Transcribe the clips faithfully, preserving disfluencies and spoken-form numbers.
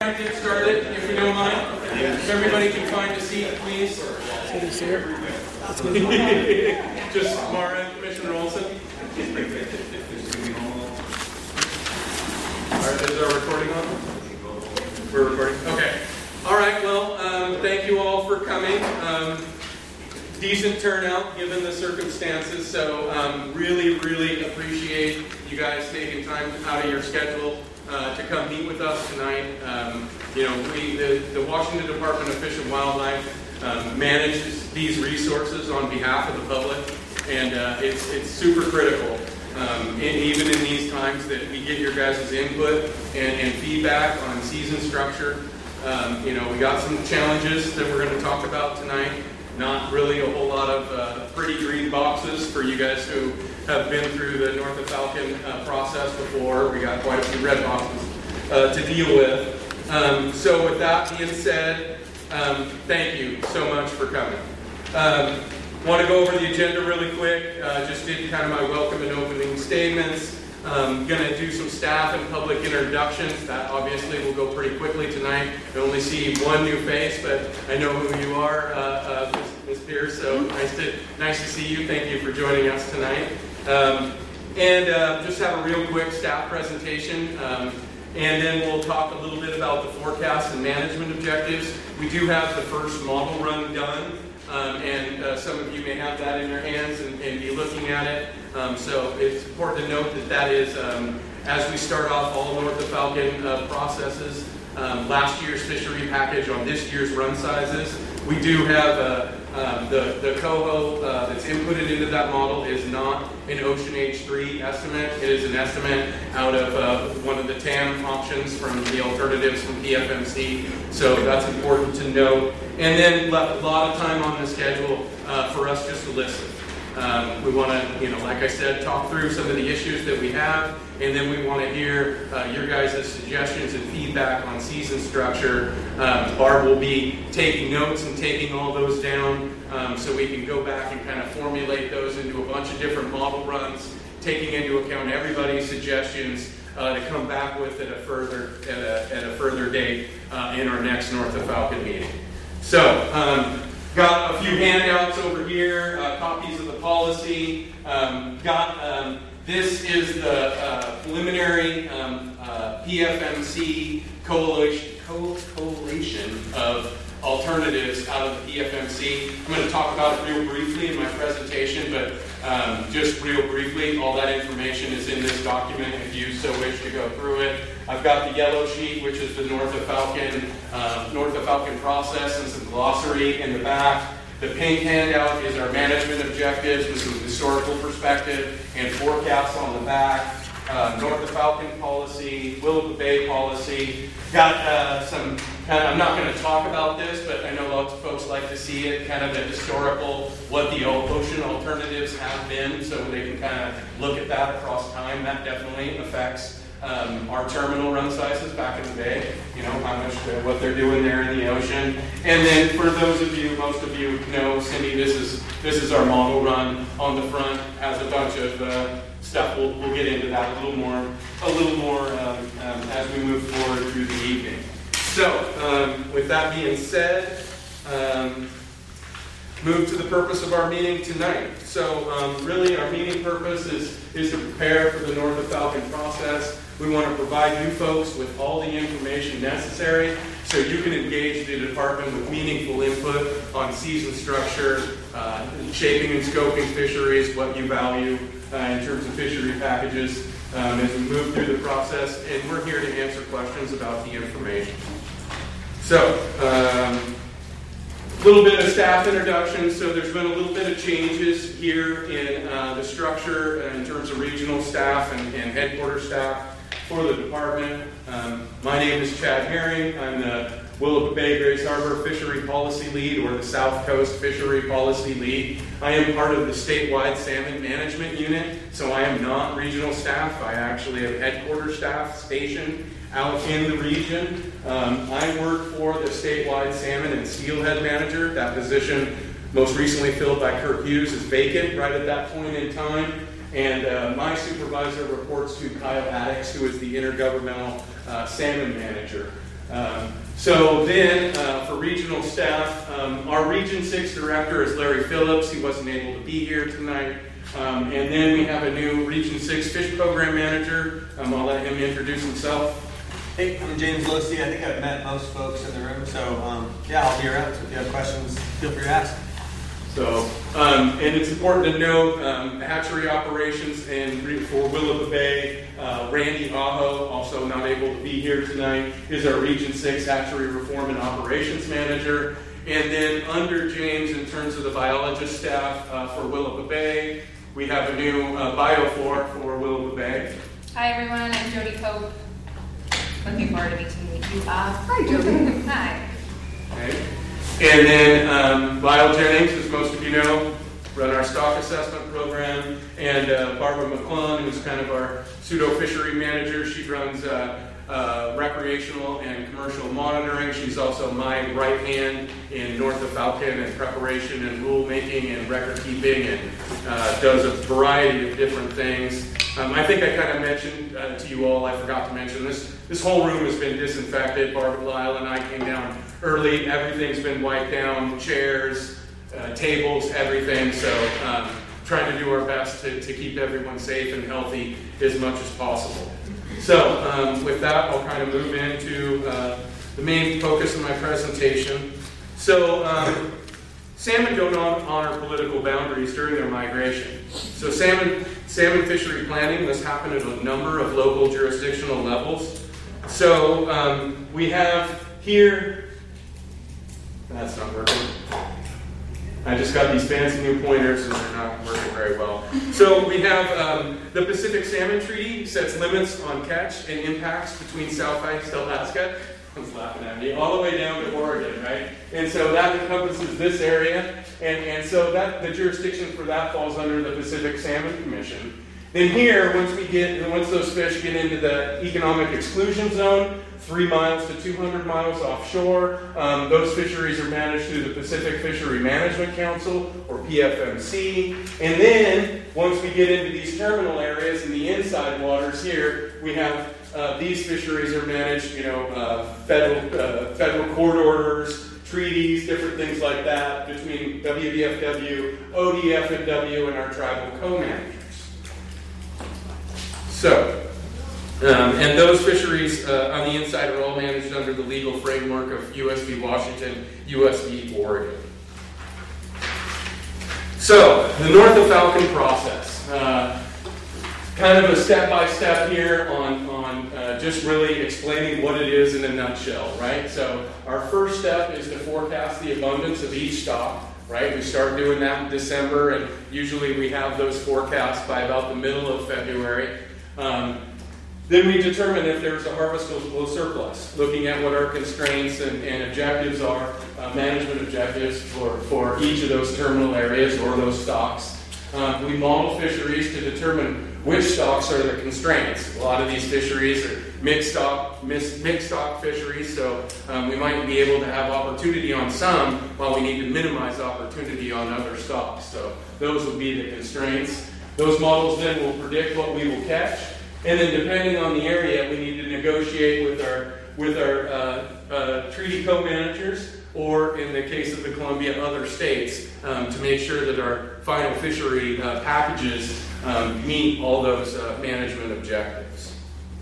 Get started, if you don't mind. If everybody can find a seat, please. Just Mara and Commissioner Olson. Alright, is our recording on? We're recording? Okay. Alright, well, um, thank you all for coming. Um, decent turnout given the circumstances, so um, really, really appreciate you guys taking time out of your schedule Uh, to come meet with us tonight. Um, you know, we, the, the Washington Department of Fish and Wildlife um, manages these resources on behalf of the public, and uh, it's it's super critical. Um, and even in these times that we get your guys' input and, and feedback on season structure. Um, you know, we got some challenges that we're going to talk about tonight. Not really a whole lot of uh, pretty green boxes for you guys who have been through the Norfolk Falcon uh, process before. We got quite a few red boxes uh, to deal with. Um, so with that being said, um, thank you so much for coming. Um, want to go over the agenda really quick. Uh, just did kind of my welcome and opening statements. Um, going to do some staff and public introductions. That obviously will go pretty quickly tonight. I only see one new face, but I know who you are, uh, uh, Miz Pierce. So nice to nice to see you. Thank you for joining us tonight. Um, and uh, just have a real quick staff presentation, um, and then we'll talk a little bit about the forecast and management objectives. We do have the first model run done, um, and uh, some of you may have that in your hands and, and be looking at it. Um, so it's important to note that that is, um, as we start off all Norfolk Falcon uh, processes, um, last year's fishery package on this year's run sizes. We do have uh, um, the, the coho uh, that's inputted into that model is not an Ocean Age three estimate. It is an estimate out of uh, one of the T A M options from the alternatives from P F M C. So that's important to note. And then left a lot of time on the schedule uh, for us just to listen. Um, we want to, you know, like I said, talk through some of the issues that we have, and then we want to hear uh, your guys' suggestions and feedback on season structure. Um, Barb will be taking notes and taking all those down, um, so we can go back and kind of formulate those into a bunch of different model runs, taking into account everybody's suggestions uh, to come back with at a further at a, at a further date uh, in our next Norfolk Falcon meeting. So. Um, Got a few handouts over here, uh, copies of the policy. Um, got um, this is the uh, preliminary um, uh, P F M C coalition, co coalition of alternatives out of the P F M C. I'm going to talk about it real briefly in my presentation, but um, just real briefly, all that information is in this document if you so wish to go through it. I've got the yellow sheet, which is the Norfolk Falcon, uh, Norfolk Falcon process, and some glossary in the back. The pink handout is our management objectives with some historical perspective and forecasts on the back. Uh, Norfolk Falcon policy, Willapa Bay policy. Got uh, some, kind of, I'm not going to talk about this, but I know lots of folks like to see it, kind of the historical, what the ocean alternatives have been, so they can kind of look at that across time. That definitely affects Um, our terminal run sizes back in the day, you know, how much, uh, what they're doing there in the ocean. And then for those of you, most of you know, Cindy, this is this is our model run on the front, has a bunch of uh, stuff. We'll, we'll get into that a little more, a little more um, um, as we move forward through the evening. So, um, with that being said, um, move to the purpose of our meeting tonight. So, um, really, our meeting purpose is is to prepare for the Norfolk Falcon process. We want to provide you folks with all the information necessary so you can engage the department with meaningful input on season structure, uh, shaping and scoping fisheries, what you value uh, in terms of fishery packages um, as we move through the process. And we're here to answer questions about the information. So, um, a little bit of staff introduction. So there's been a little bit of changes here in uh, the structure uh, in terms of regional staff and, and headquarters staff for the department. Um, my name is Chad Herring. I'm the Willapa Bay Grace Harbor Fishery Policy Lead, or the South Coast Fishery Policy Lead. I am part of the statewide salmon management unit, so I am not regional staff. I actually have headquarters staff stationed out in the region. Um, I work for the statewide salmon and steelhead manager. That position, most recently filled by Kirk Hughes, is vacant right at that point in time. And uh, my supervisor reports to Kyle Addix, who is the intergovernmental uh, salmon manager. Um, so then, uh, for regional staff, um, our Region six director is Larry Phillips. He wasn't able to be here tonight. Um, and then we have a new Region six Fish Program Manager. Um, I'll let him introduce himself. Hey, I'm James Losey. I think I've met most folks in the room, so um, yeah, I'll be around. So if you have questions, feel free to ask. So, um, and it's important to note, um, hatchery operations and for Willapa Bay, uh, Randy Aho, also not able to be here tonight, is our Region six Hatchery Reform and Operations Manager. And then under James, in terms of the biologist staff uh, for Willapa Bay, we have a new uh, bioflor for Willapa Bay. Hi everyone, I'm Jody Cope. Looking forward to meeting you. Uh, hi Jody. Hi. Okay. And then um, Lyle Jennings, as most of you know, run our stock assessment program, and uh, Barbara McClung, who's kind of our pseudo fishery manager. She runs uh, uh, recreational and commercial monitoring. She's also my right hand in north of Falcon and preparation and rulemaking and record keeping, and uh, does a variety of different things. Um, I think I kind of mentioned uh, to you all, I forgot to mention this, this whole room has been disinfected. Barbara, Lyle, and I came down early. Everything's been wiped down, chairs, uh, tables, everything. So um, trying to do our best to, to keep everyone safe and healthy as much as possible. So um, with that, I'll kind of move into uh, the main focus of my presentation. So um, salmon don't honor political boundaries during their migration. So salmon, salmon fishery planning must happen at a number of local jurisdictional levels. So um, we have here, that's not working. I just got these fancy new pointers and they're not working very well. So we have um, the Pacific Salmon Treaty sets limits on catch and impacts between Southeast Alaska. Someone's laughing at me, all the way down to Oregon, right? And so that encompasses this area, and, and so that the jurisdiction for that falls under the Pacific Salmon Commission. Then here, once we get, once those fish get into the economic exclusion zone, three miles to two hundred miles offshore, um, those fisheries are managed through the Pacific Fishery Management Council, or P F M C. And then, once we get into these terminal areas in the inside waters here, we have uh, these fisheries are managed, you know, uh, federal uh, federal court orders, treaties, different things like that between W D F W, O D F W, and our tribal co-managers. So, um, and those fisheries uh, on the inside are all managed under the legal framework of U S V Washington, U S V Oregon. So, the North of Falcon process. Uh, kind of a step-by-step here on, on uh, just really explaining what it is in a nutshell, right? So, our first step is to forecast the abundance of each stock. Right, we start doing that in December, and usually we have those forecasts by about the middle of February. Um, then we determine if there's a harvestable surplus, looking at what our constraints and, and objectives are, uh, management objectives for, for each of those terminal areas or those stocks. Um, we model fisheries to determine which stocks are the constraints. A lot of these fisheries are mixed stock, mixed stock fisheries, so um, we might be able to have opportunity on some while we need to minimize opportunity on other stocks. So those will be the constraints. Those models then will predict what we will catch, and then depending on the area, we need to negotiate with our with our uh, uh, treaty co-managers, or in the case of the Columbia, other states, um, to make sure that our final fishery uh, packages um, meet all those uh, management objectives.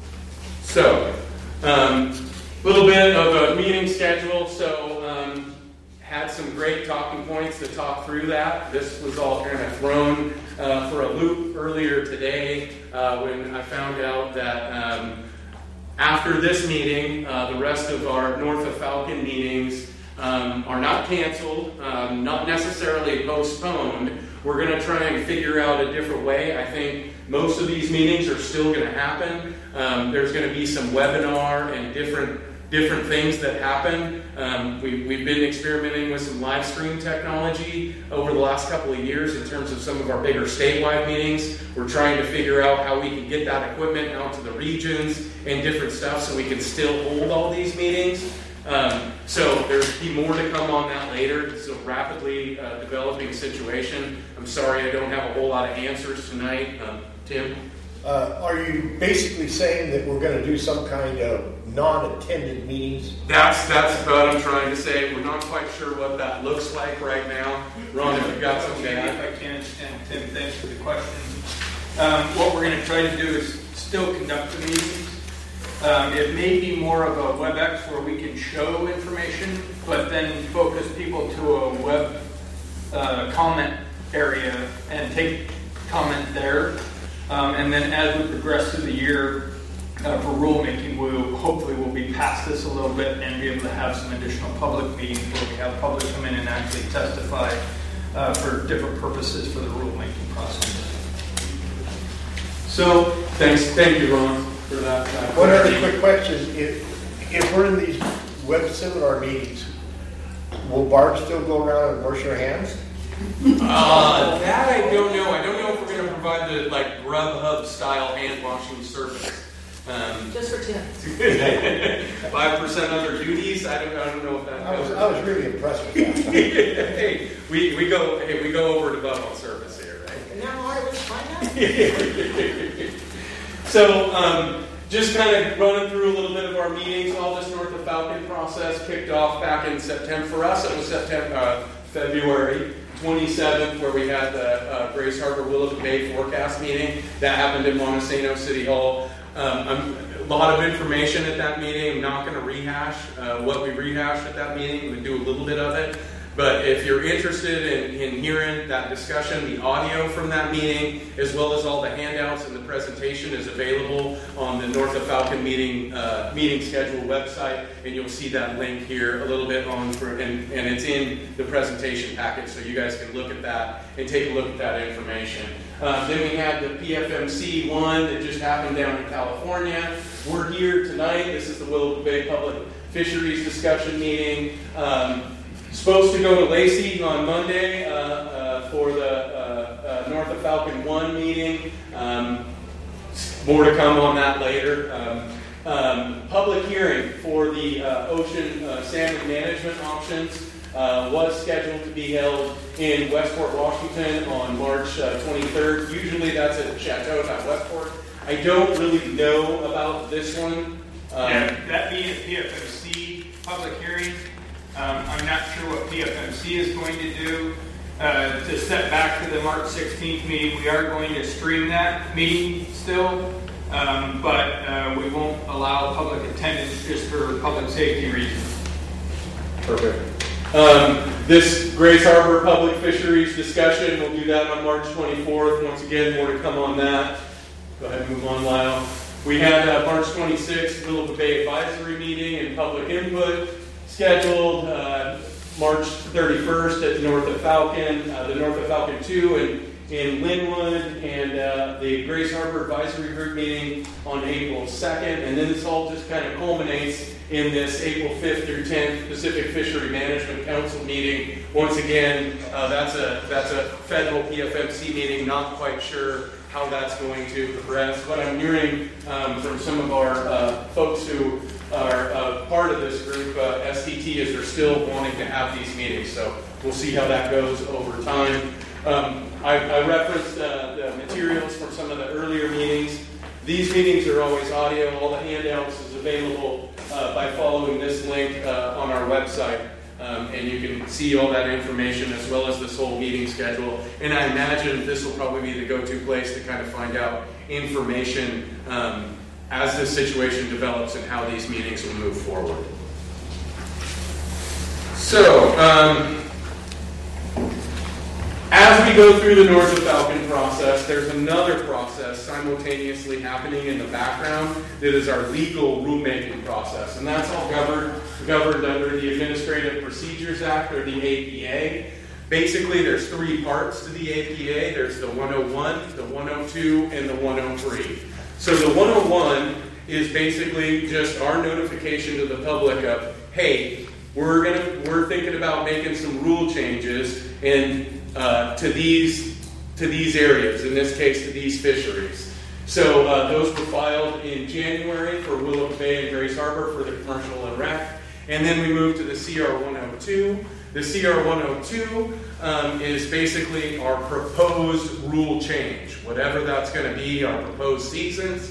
So, a um, little bit of a meeting schedule. So, um, had some great talking points to talk through that. This was all kind of thrown uh, for a loop earlier today uh, when I found out that um, after this meeting, uh, the rest of our North of Falcon meetings um, are not canceled, um, not necessarily postponed. We're going to try and figure out a different way. I think most of these meetings are still going to happen. Um, there's going to be some webinar and different different things that happen. Um, we, we've been experimenting with some live stream technology over the last couple of years in terms of some of our bigger statewide meetings. We're trying to figure out how we can get that equipment out to the regions and different stuff so we can still hold all these meetings. Um, so there'll be more to come on that later. It's a rapidly uh, developing situation. I'm sorry I don't have a whole lot of answers tonight. Um, Tim? Uh, are you basically saying that we're going to do some kind of non-attended meetings? That's, that's what I'm trying to say. We're not quite sure what that looks like right now. Ron, if you've got something to Maybe add. if I can, and Tim, thanks for the question. Um, what we're going to try to do is still conduct the meetings. Um, it may be more of a WebEx where we can show information, but then focus people to a web uh, comment area and take comment there. Um, and then as we progress through the year uh, for rulemaking, we'll hopefully we'll be past this a little bit and be able to have some additional public meetings where we have public come in and actually testify uh, for different purposes for the rulemaking process. So, thanks, thank you, Ron, for that. Uh, One other quick question, if, if we're in these web seminar meetings, will Barb still go around and wash her hands? Uh, that I don't know. I don't know if we're going to provide the like Grubhub style hand washing service. Um, Just for Tim. Five percent other duties. I don't. I don't know if that. I was, goes. I was really impressed with that. Hey, we, we go. Hey, we go over to Bubble service here, right? And now all let's find out. So, um, just kind of running through a little bit of our meetings. All this North of Falcon process kicked off back in September. For us, it was September, uh, February twenty-seventh, where we had the uh, Grace Harbor Willow Bay forecast meeting. That happened in Montesano City Hall. Um, I'm, a lot of information at that meeting. I'm not going to rehash uh, what we rehashed at that meeting. We do a little bit of it. But if you're interested in, in hearing that discussion, the audio from that meeting, as well as all the handouts and the presentation, is available on the North of Falcon meeting uh, meeting schedule website, and you'll see that link here a little bit on, for, and, and it's in the presentation package, so you guys can look at that and take a look at that information. Uh, then we had the P F M C one that just happened down in California. We're here tonight. This is the Willow Bay Public Fisheries discussion meeting. Um, Supposed to go to Lacey on Monday uh, uh, for the uh, uh, North of Falcon one meeting. Um, more to come on that later. Um, um, public hearing for the uh, ocean uh, salmon management options uh, was scheduled to be held in Westport, Washington on March uh, twenty-third. Usually that's at Chateau, not Westport. I don't really know about this one. Um, Yeah, that being a P F M C public hearing, um, I'm not sure what P F M C is going to do. Uh, to step back to the March sixteenth meeting, we are going to stream that meeting still, um, but uh, we won't allow public attendance just for public safety reasons. Perfect. Um, this Grace Harbor Public Fisheries discussion, we'll do that on March twenty-fourth. Once again, more to come on that. Go ahead and move on, Lyle. We had uh, March twenty-sixth, Willow Bay Advisory Meeting and public input scheduled. Uh, March thirty-first at the North of Falcon, uh, the North of Falcon two in, in Linwood, and uh, the Grace Harbor Advisory Group meeting on April second. And then this all just kind of culminates in this April fifth through tenth Pacific Fishery Management Council meeting. Once again, uh, that's a that's a federal P F M C meeting. Not quite sure how that's going to progress. What I'm hearing um, from some of our uh, folks who are uh, part of this group, uh, S T T, is they're still wanting to have these meetings. So we'll see how that goes over time. Um, I, I referenced uh, the materials from some of the earlier meetings. These meetings are always audio. All the handouts is available uh, by following this link uh, on our website. Um, and you can see all that information as well as this whole meeting schedule. And I imagine this will probably be the go-to place to kind of find out information um, as this situation develops and how these meetings will move forward. So, um, as we go through the North of Falcon process, there's another process simultaneously happening in the background that is our legal rulemaking process. And that's all governed, governed under the Administrative Procedures Act, or the A P A. Basically, there's three parts to the A P A. There's the one oh one, the one oh two, and the one oh three. So the one oh one is basically just our notification to the public of, hey, we're gonna we're thinking about making some rule changes and uh, to these to these areas. In this case, to these fisheries. So uh, those were filed in January for Willow Bay and Grace Harbor for the commercial and rec, and then we moved to the C R one oh two. The C R one oh two um, is basically our proposed rule change, whatever that's going to be, our proposed seasons.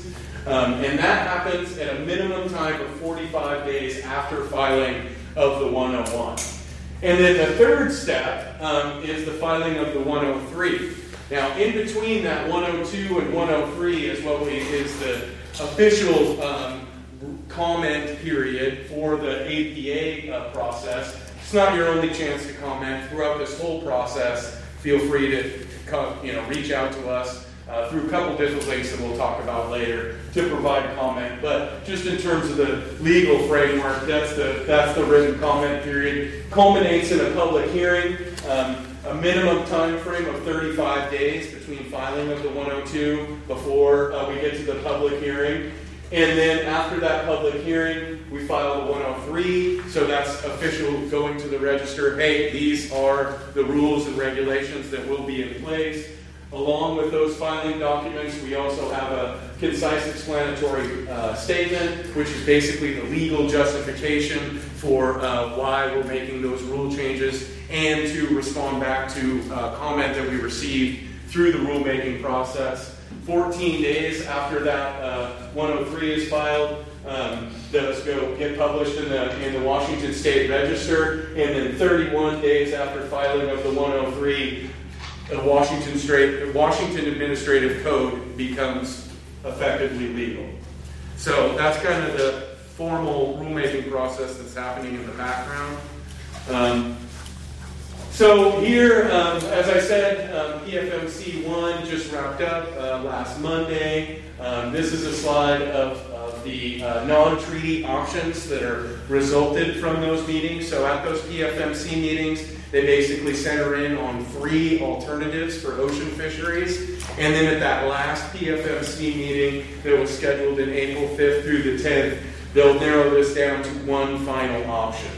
Um, and that happens at a minimum time of forty-five days after filing of the one oh one. And then the third step um, is the filing of the one oh three. Now, in between that one oh two and one oh three is what we is the official um, comment period for the A P A uh, process. It's not your only chance to comment throughout this whole process. Feel free to come, you know, reach out to us uh, through a couple different links that we'll talk about later to provide comment. But just in terms of the legal framework, that's the that's the written comment period. Culminates in a public hearing. Um, a minimum time frame of thirty-five days between filing of the one oh two before uh, we get to the public hearing. And then after that public hearing, we file the one oh three, so that's official going to the register. Hey, these are the rules and regulations that will be in place. Along with those filing documents, we also have a concise explanatory uh, statement, which is basically the legal justification for uh, why we're making those rule changes, and to respond back to uh, comment that we received through the rulemaking process. fourteen days after that uh, one oh three is filed, um, those go get published in the in the Washington State Register, and then thirty-one days after filing of the one oh three, the Washington State Washington Administrative Code becomes effectively legal. So that's kind of the formal rulemaking process that's happening in the background. Um, So here, um, as I said, um, P F M C one just wrapped up uh, last Monday. Um, this is a slide of, of the uh, non-treaty options that are resulted from those meetings. So at those P F M C meetings, they basically center in on three alternatives for ocean fisheries. And then at that last P F M C meeting that was scheduled in April fifth through the tenth, they'll narrow this down to one final option.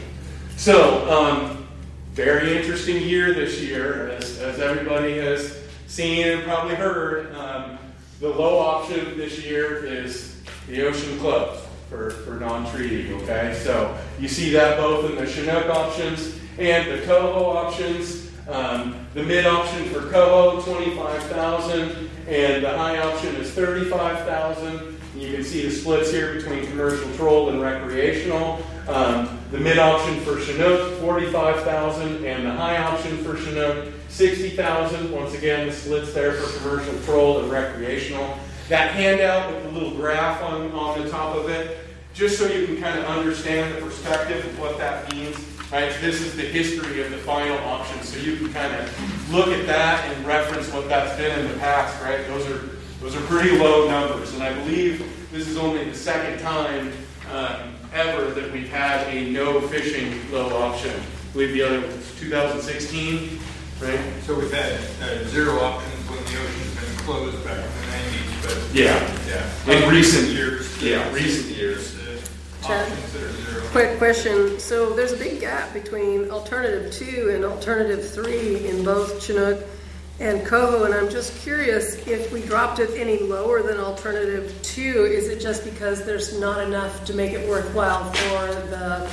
So, um, very interesting year this year, as, as everybody has seen and probably heard. Um, the low option this year is the ocean closed for, for non-treaty, okay? So you see that both in the Chinook options and the coho options. Um, the mid option for coho, twenty-five thousand, and the high option is thirty-five thousand. You can see the splits here between commercial troll and recreational. Um, the mid option for Chinook, forty-five thousand, and the high option for Chinook, sixty thousand. Once again, the splits there for commercial troll and recreational. That handout with the little graph on, on the top of it, just so you can kind of understand the perspective of what that means. Right? This is the history of the final option, so you can kind of look at that and reference what that's been in the past. Right? Those are those are pretty low numbers, and I believe this is only the second time um, ever that we've had a no fishing low option. I believe the other was two thousand sixteen, right? So we've had uh, zero options when the ocean's been closed back in the nineties, but Yeah. yeah, In recent years, yeah, recent years. uh, Chad? options that are zero. Quick question. So there's a big gap between alternative two and alternative three in both Chinook and coho, and I'm just curious, if we dropped it any lower than alternative two, is it just because there's not enough to make it worthwhile for the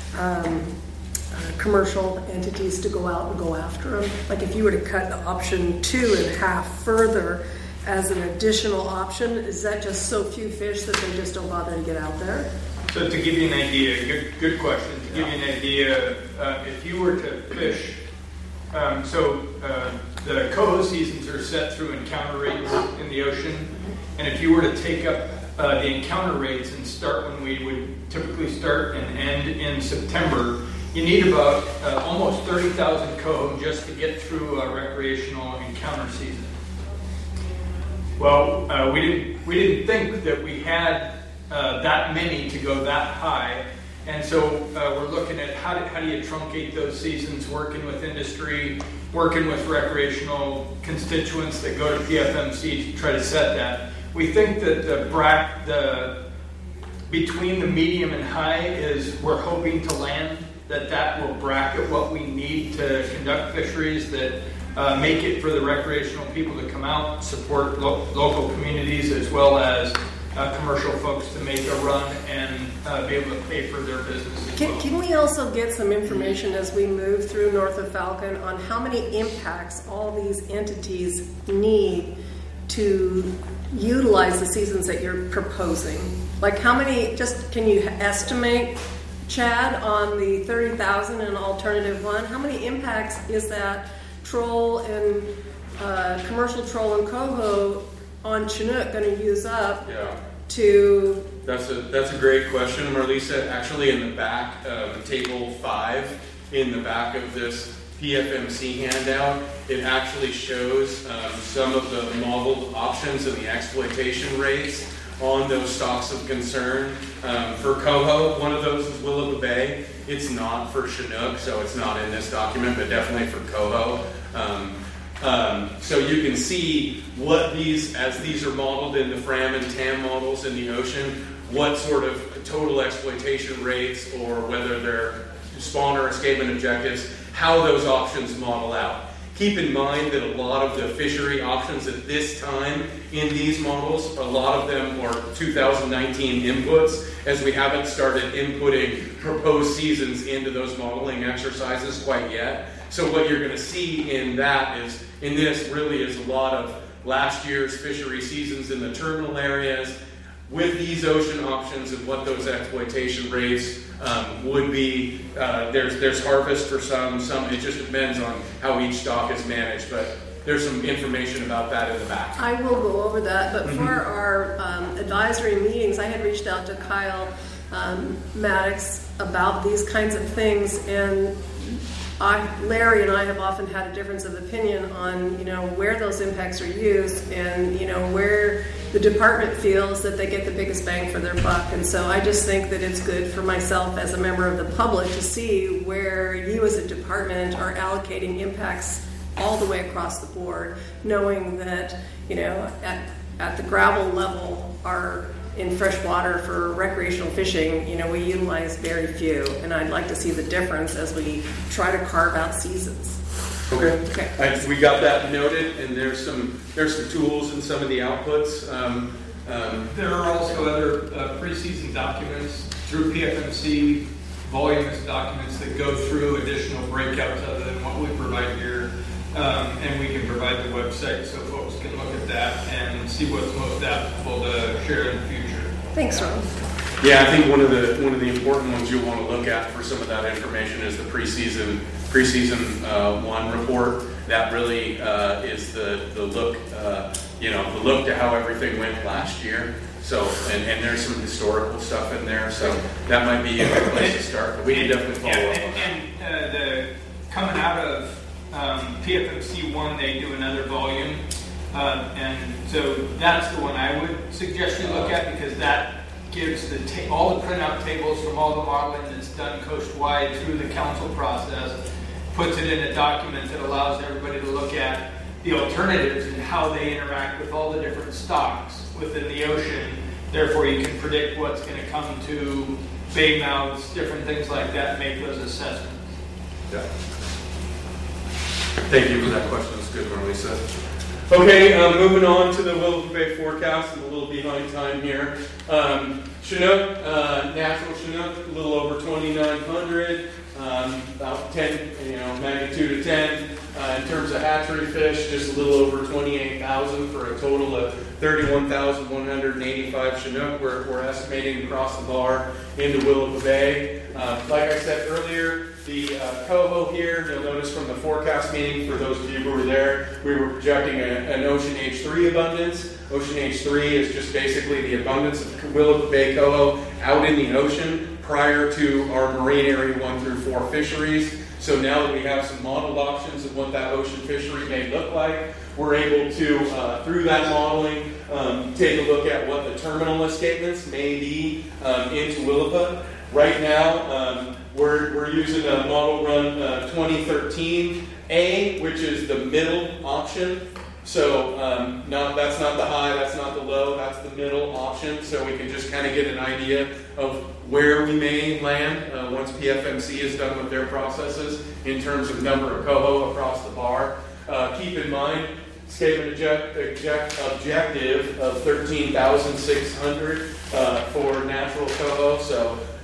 um, uh, commercial entities to go out and go after them? Like if you were to cut option two in half further as an additional option, is that just so few fish that they just don't bother to get out there? So to give you an idea, good, good question. To give you an idea, uh, if you were to fish, um, so uh, the coho seasons are set through encounter rates in the ocean, and if you were to take up uh, the encounter rates and start when we would typically start and end in September, you need about uh, almost thirty thousand coho just to get through a recreational encounter season. Well, uh, we didn't we didn't think that we had uh, that many to go that high, and so uh, we're looking at how do, how do you truncate those seasons, working with industry, working with recreational constituents that go to P F M C to try to set that. We think that the brack the between the medium and high is we're hoping to land that that will bracket what we need to conduct fisheries that uh, make it for the recreational people to come out, support lo- local communities as well as uh, commercial folks to make a run and uh, be able to pay for their business as Can, well. can we also get some information as we move through north of Falcon on how many impacts all these entities need to utilize the seasons that you're proposing? Like how many, just can you estimate, Chad, on the thirty thousand in alternative one, how many impacts is that troll and uh, commercial troll and coho on Chinook going to use up Yeah. to... That's a that's a great question, Marlisa. Actually, in the back, um, table five, in the back of this P F M C handout, it actually shows um, some of the modeled options and the exploitation rates on those stocks of concern. Um, for coho, one of those is Willapa Bay. It's not for Chinook, so it's not in this document, but definitely for coho. Um, Um, so you can see what these, as these are modeled in the Fram and TAM models in the ocean, what sort of total exploitation rates or whether they're spawn or escapement objectives, how those options model out. Keep in mind that a lot of the fishery options at this time in these models, a lot of them are two thousand nineteen inputs, as we haven't started inputting proposed seasons into those modeling exercises quite yet. So what you're going to see in that is, in this really is a lot of last year's fishery seasons in the terminal areas with these ocean options and what those exploitation rates um, would be. Uh, there's there's harvest for some, some it just depends on how each stock is managed, but there's some information about that in the back. I will go over that, but Mm-hmm. for our um, advisory meetings, I had reached out to Kyle um, Maddox about these kinds of things, and I, Larry and I have often had a difference of opinion on, you know, where those impacts are used and, you know, where the department feels that they get the biggest bang for their buck. And so I just think that it's good for myself as a member of the public to see where you as a department are allocating impacts all the way across the board, knowing that, you know, at, at the gravel level, our in freshwater for recreational fishing, you know, we utilize very few, and I'd like to see the difference as we try to carve out seasons. Okay. Okay. I, we got that noted, and there's some there's some tools in some of the outputs. Um, um, There are also other uh, pre-season documents through P F M C, voluminous documents that go through additional breakouts other than what we provide here. Um, and we can provide the website so folks can look at that and see what's most applicable to share in the future. Thanks, Ron. Yeah, I think one of the one of the important ones you'll want to look at for some of that information is the preseason preseason uh, one report. That really uh, is the the look, uh, you know, the look to how everything went last year. So, and, and there's some historical stuff in there. So that might be a good place to start. But we can definitely follow yeah, up on that. and, and uh, the coming out of um, P F M C one, they do another volume. Uh, and so that's the one I would suggest you look at, because that gives the ta- all the printout tables from all the modeling that's done coast-wide through the council process, puts it in a document that allows everybody to look at the alternatives and how they interact with all the different stocks within the ocean. Therefore, you can predict what's going to come to bay mouths, different things like that, and make those assessments. Yeah. Thank you for that question. That's good, Marlisa. Okay, um, moving on to the Willapa Bay forecast. I'm a little behind time here. Um, Chinook, uh, natural Chinook, a little over twenty-nine hundred, um, about ten, you know, magnitude of ten. Uh, in terms of hatchery fish, just a little over twenty-eight thousand for a total of thirty-one thousand one hundred eighty-five Chinook. We're, we're estimating across the bar into Willapa Bay. Uh, like I said earlier, the uh, coho here, you'll notice from the forecast meeting, for those of you who were there, we were projecting a, an Ocean H three abundance. Ocean H three is just basically the abundance of Willapa Bay coho out in the ocean prior to our Marine Area one through four fisheries. So now that we have some modeled options of what that ocean fishery may look like, we're able to, uh, through that modeling, um, take a look at what the terminal escapements may be um, into Willapa. Right now, um, we're, we're using a model run uh, twenty thirteen A, which is the middle option. So um, not, that's not the high, that's not the low, that's the middle option. So we can just kind of get an idea of where we may land uh, once P F M C is done with their processes in terms of number of coho across the bar. Uh, keep in mind, escapement object, object, objective of thirteen thousand six hundred uh, for natural coho. So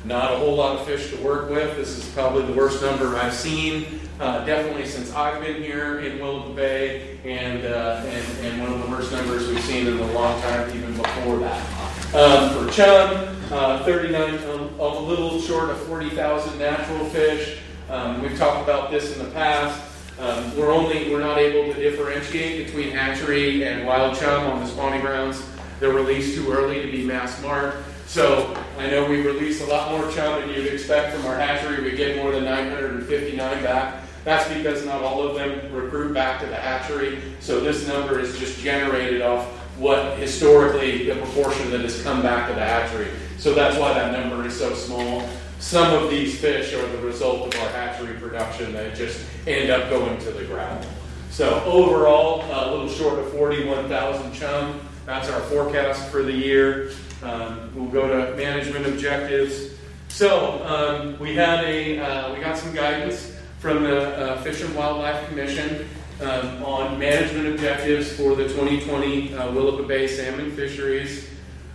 not a whole lot of fish to work with. This is probably the worst number I've seen, uh, definitely since I've been here in Willapa Bay, and, uh, and and one of the worst numbers we've seen in a long time, even before that. Um, for chum, uh, thirty-nine, um, a little short of forty thousand natural fish. Um, we've talked about this in the past. Um, we're only we're not able to differentiate between hatchery and wild chum on the spawning grounds. They're released too early to be mass marked. So I know we release a lot more chum than you'd expect from our hatchery. We get more than nine hundred fifty-nine back. That's because not all of them recruit back to the hatchery. So this number is just generated off what historically the proportion that has come back to the hatchery. So that's why that number is so small. Some of these fish are the result of our hatchery production that just end up going to the ground. So overall, a little short of forty-one thousand chum. That's our forecast for the year. Um, we'll go to management objectives. So um, we had a uh, we got some guidance from the uh, Fish and Wildlife Commission um, on management objectives for the twenty twenty uh, Willapa Bay salmon fisheries.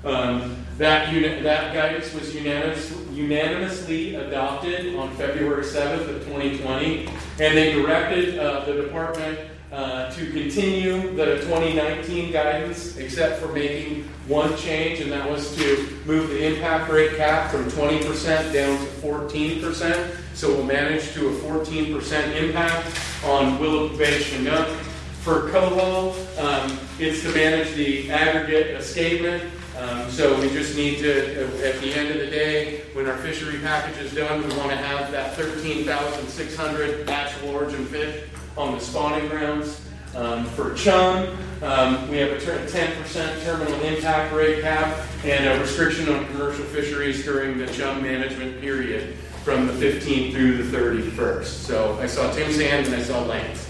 Um, that uni- that guidance was unanimous, unanimously adopted on February seventh of twenty twenty, and they directed uh, the department uh, to continue the twenty nineteen guidance, except for making one change, and that was to move the impact rate cap from twenty percent down to fourteen percent. So we'll manage to a fourteen percent impact on Willapa Bay Chinook. For coho, um, it's to manage the aggregate escapement. Um, so we just need to, at the end of the day, when our fishery package is done, we want to have that thirteen thousand six hundred natural origin fish on the spawning grounds. Um, for chum, um, we have a ten percent terminal impact rate cap and a restriction on commercial fisheries during the chum management period from the fifteenth through the thirty-first. So I saw Tim's hand and I saw Lance.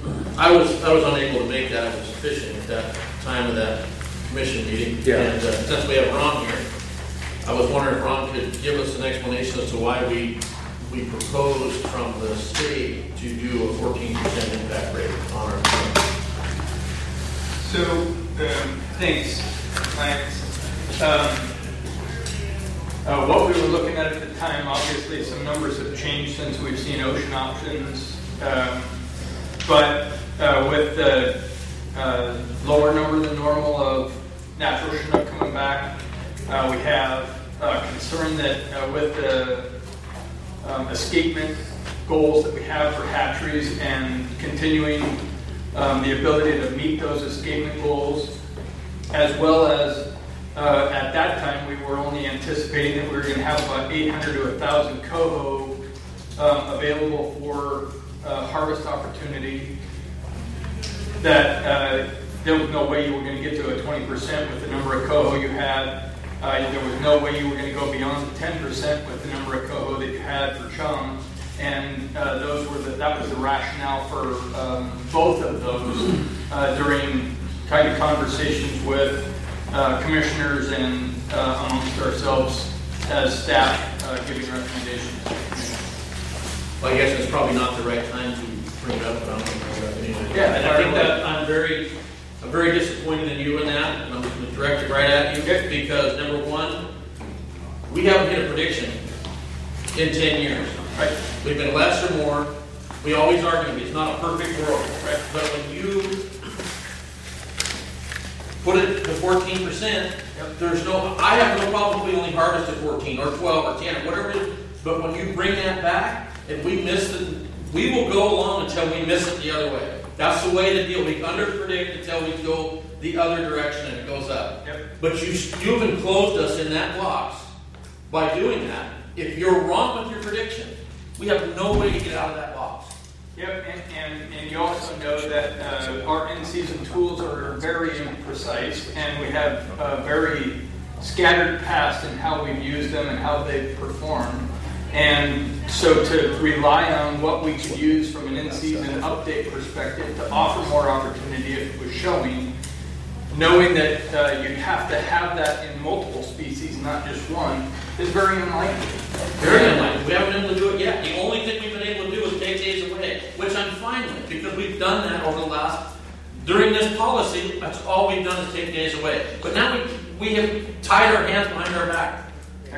I was I was unable to make that. I was fishing at that time of that commission meeting. Yeah. And uh, since we have Ron here, I was wondering if Ron could give us an explanation as to why we we proposed from the state to do a fourteen percent impact rate on our chum. So, um, thanks, Lance. Um, uh, what we were looking at at the time, obviously some numbers have changed since we've seen ocean options. Um, but uh, with the uh, lower number than normal of natural Chinook coming back, uh, we have uh, concern that uh, with the um, escapement goals that we have for hatcheries and continuing Um, the ability to meet those escapement goals, as well as uh, at that time we were only anticipating that we were going to have about eight hundred to one thousand coho um, available for uh, harvest opportunity. That uh, there was no way you were going to get to a twenty percent with the number of coho you had. Uh, there was no way you were going to go beyond the ten percent with the number of coho that you had for chum. And uh, those were the, that was the rationale for um, both of those uh, during kind of conversations with uh, commissioners and uh, amongst ourselves as staff uh, giving recommendations. Well, I guess it's probably not the right time to bring it up, but I'm going to bring it up anyway. Yeah, and I think that I'm very, I'm very disappointed in you in that, and I'm going to direct it right at you because number one, we haven't hit a prediction in ten years. Right? We've been less or more. We always are going to be. It's not a perfect world. Right? But when you put it to fourteen percent, yep. There's no, I have no problem if we only harvest at fourteen or twelve or ten or whatever it is. But when you bring that back, if we miss it, we will go along until we miss it the other way. That's the way to deal. We underpredict until we go the other direction and it goes up. Yep. But you, you've enclosed us in that box by doing that. If you're wrong with your prediction, we have no way to get out of that box. Yep, and, and, and you also know that uh, our in-season tools are very imprecise, and we have uh, very scattered past in how we've used them and how they've performed. And so to rely on what we could use from an in-season update perspective to offer more opportunity if it was showing, knowing that uh, you'd have to have that in multiple species, not just one, is very unlikely. Very unlikely. We haven't been able to do it yet. The only thing we've been able to do is take days away, which I'm fine with because we've done that over the last, during this policy, that's all we've done is take days away. But now we, we have tied our hands behind our back. I, I,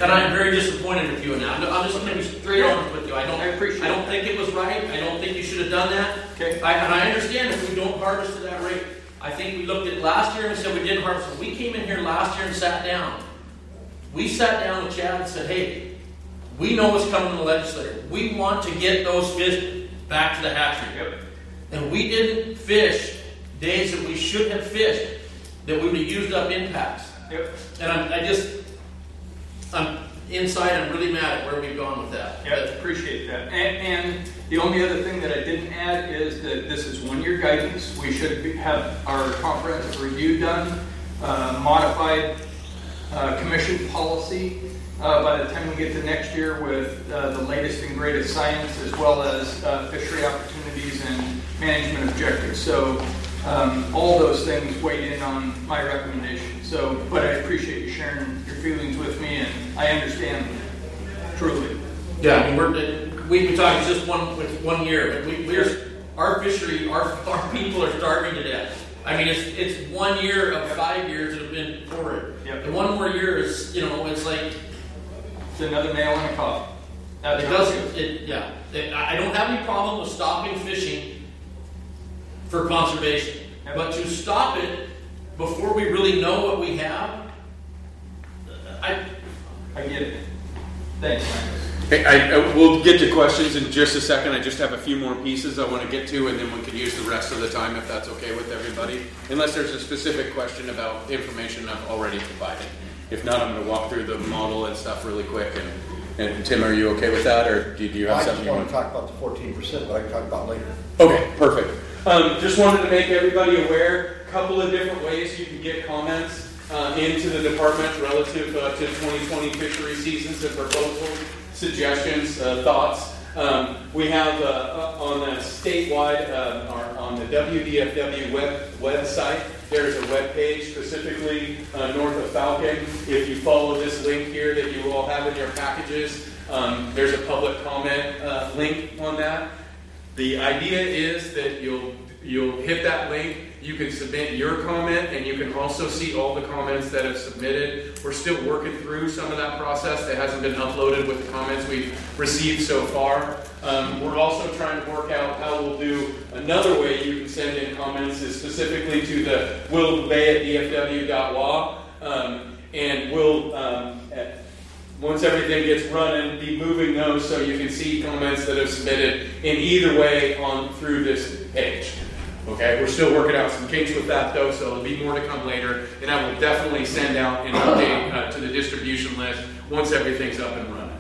And I'm very disappointed with you in that. I'm I'm just going to be straight honest with you. I don't, I appreciate I don't it. think it was right. I don't think you should have done that. Okay. I, and I understand if we don't harvest at that rate. I think we looked at last year and said we didn't harvest. We came in here last year and sat down. We sat down with Chad and said, hey, we know what's coming in the legislature. We want to get those fish back to the hatchery. Yep. And we didn't fish days that we should have fished, that we would have used up impacts. Yep. And I'm, I just, I'm inside, I'm really mad at where we've gone with that. Yeah, appreciate that. And, and the only other thing that I didn't add is that this is one-year guidance. We should be, have our comprehensive review done, uh, modified uh, commission policy uh, by the time we get to next year with uh, the latest and greatest science, as well as uh, fishery opportunities and management objectives. So um, all those things weighed in on my recommendation. So, but I appreciate you sharing your feelings with me, and I understand truly. Yeah, I mean, we're, we we talk just one with one year, but we, we're our fishery, our our people are starving to death. I mean, it's it's one year of five years that have been forward. Yep. And one more year is, you know, it's like It's another nail in the coffin. That's it how doesn't. feels. It, yeah, it, I don't have any problem with stopping fishing for conservation, Yep. but to stop it before we really know what we have, I. I get it. Thanks, Marcus. Hey, I, I, we'll get to questions in just a second. I just have a few more pieces I want to get to, and then we can use the rest of the time if that's okay with everybody. Unless there's a specific question about information I've already provided. If not, I'm going to walk through the model and stuff really quick. And, and Tim, are you okay with that, or do, do you have I just something you want want to talk about the fourteen percent, but I can talk about later. Okay, perfect. Um, just wanted to make everybody aware, a couple of different ways you can get comments uh, into the department relative uh, to twenty twenty fishery seasons and proposals, suggestions, uh, thoughts. Um, we have uh, on the statewide, uh, our, on the W D F W web website, there's a web page specifically uh, north of Falcon. If you follow this link here that you all have in your packages, um, there's a public comment uh, link on that. The idea is that you'll you'll hit that link, you can submit your comment, and you can also see all the comments that have submitted. We're still working through some of that process that hasn't been uploaded with the comments we've received so far. Um, we're also trying to work out how we'll do another way you can send in comments is specifically to the Will of the Bay at D F W dot law, um, and we'll um, at, once everything gets running, be moving those so you can see comments that have submitted in either way on through this page. Okay, we're still working out some kinks with that though, so there'll be more to come later, and I will definitely send out an update uh, to the distribution list once everything's up and running.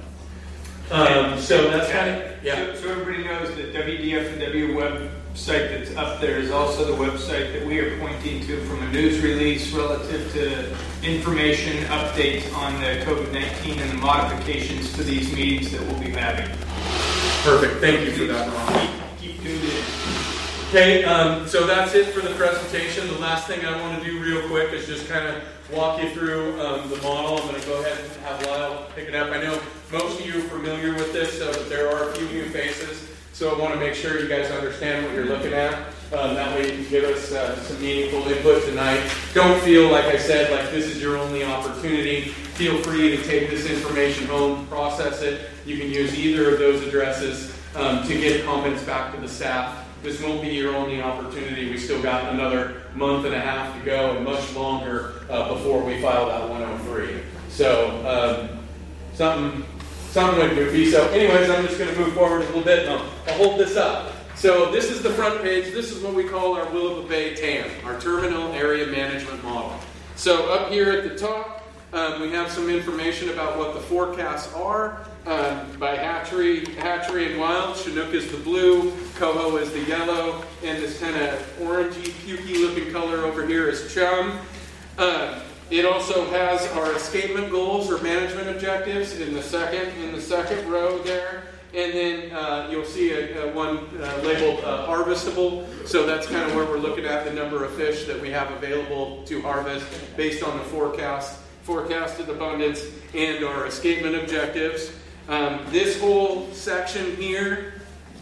Um, so that's kind of, yeah. So, so everybody knows that W D F W website that's up there is also the website that we are pointing to from a news release relative to information updates on the COVID nineteen and the modifications to these meetings that we'll be having. Perfect, thank you for that, Ron. Keep, keep tuned in. Okay, um, so that's it for the presentation. The last thing I want to do real quick is just kind of walk you through um, the model. I'm going to go ahead and have Lyle pick it up. I know most of you are familiar with this, so there are a few new faces. So I want to make sure you guys understand what you're looking at. Um, that way you can give us uh, some meaningful input tonight. Don't feel, like I said, like this is your only opportunity. Feel free to take this information home, process it. You can use either of those addresses um, to get comments back to the staff. This won't be your only opportunity. We still got another month and a half to go and much longer uh, before we file that one oh three. So um, something, something went goofy. So anyways, I'm just going to move forward a little bit and I'll, I'll hold this up. So this is the front page. This is what we call our Will of the Bay T A M, our Terminal Area Management Model. So up here at the top, um, we have some information about what the forecasts are. Um, by hatchery, hatchery and wild. Chinook is the blue, coho is the yellow, and this kind of orangey, pukey looking color over here is chum. Uh, it also has our escapement goals or management objectives in the second in the second row there. And then uh, you'll see a, a one uh, labeled uh, harvestable. So that's kind of where we're looking at the number of fish that we have available to harvest based on the forecast, forecasted abundance and our escapement objectives. Um, this whole section here,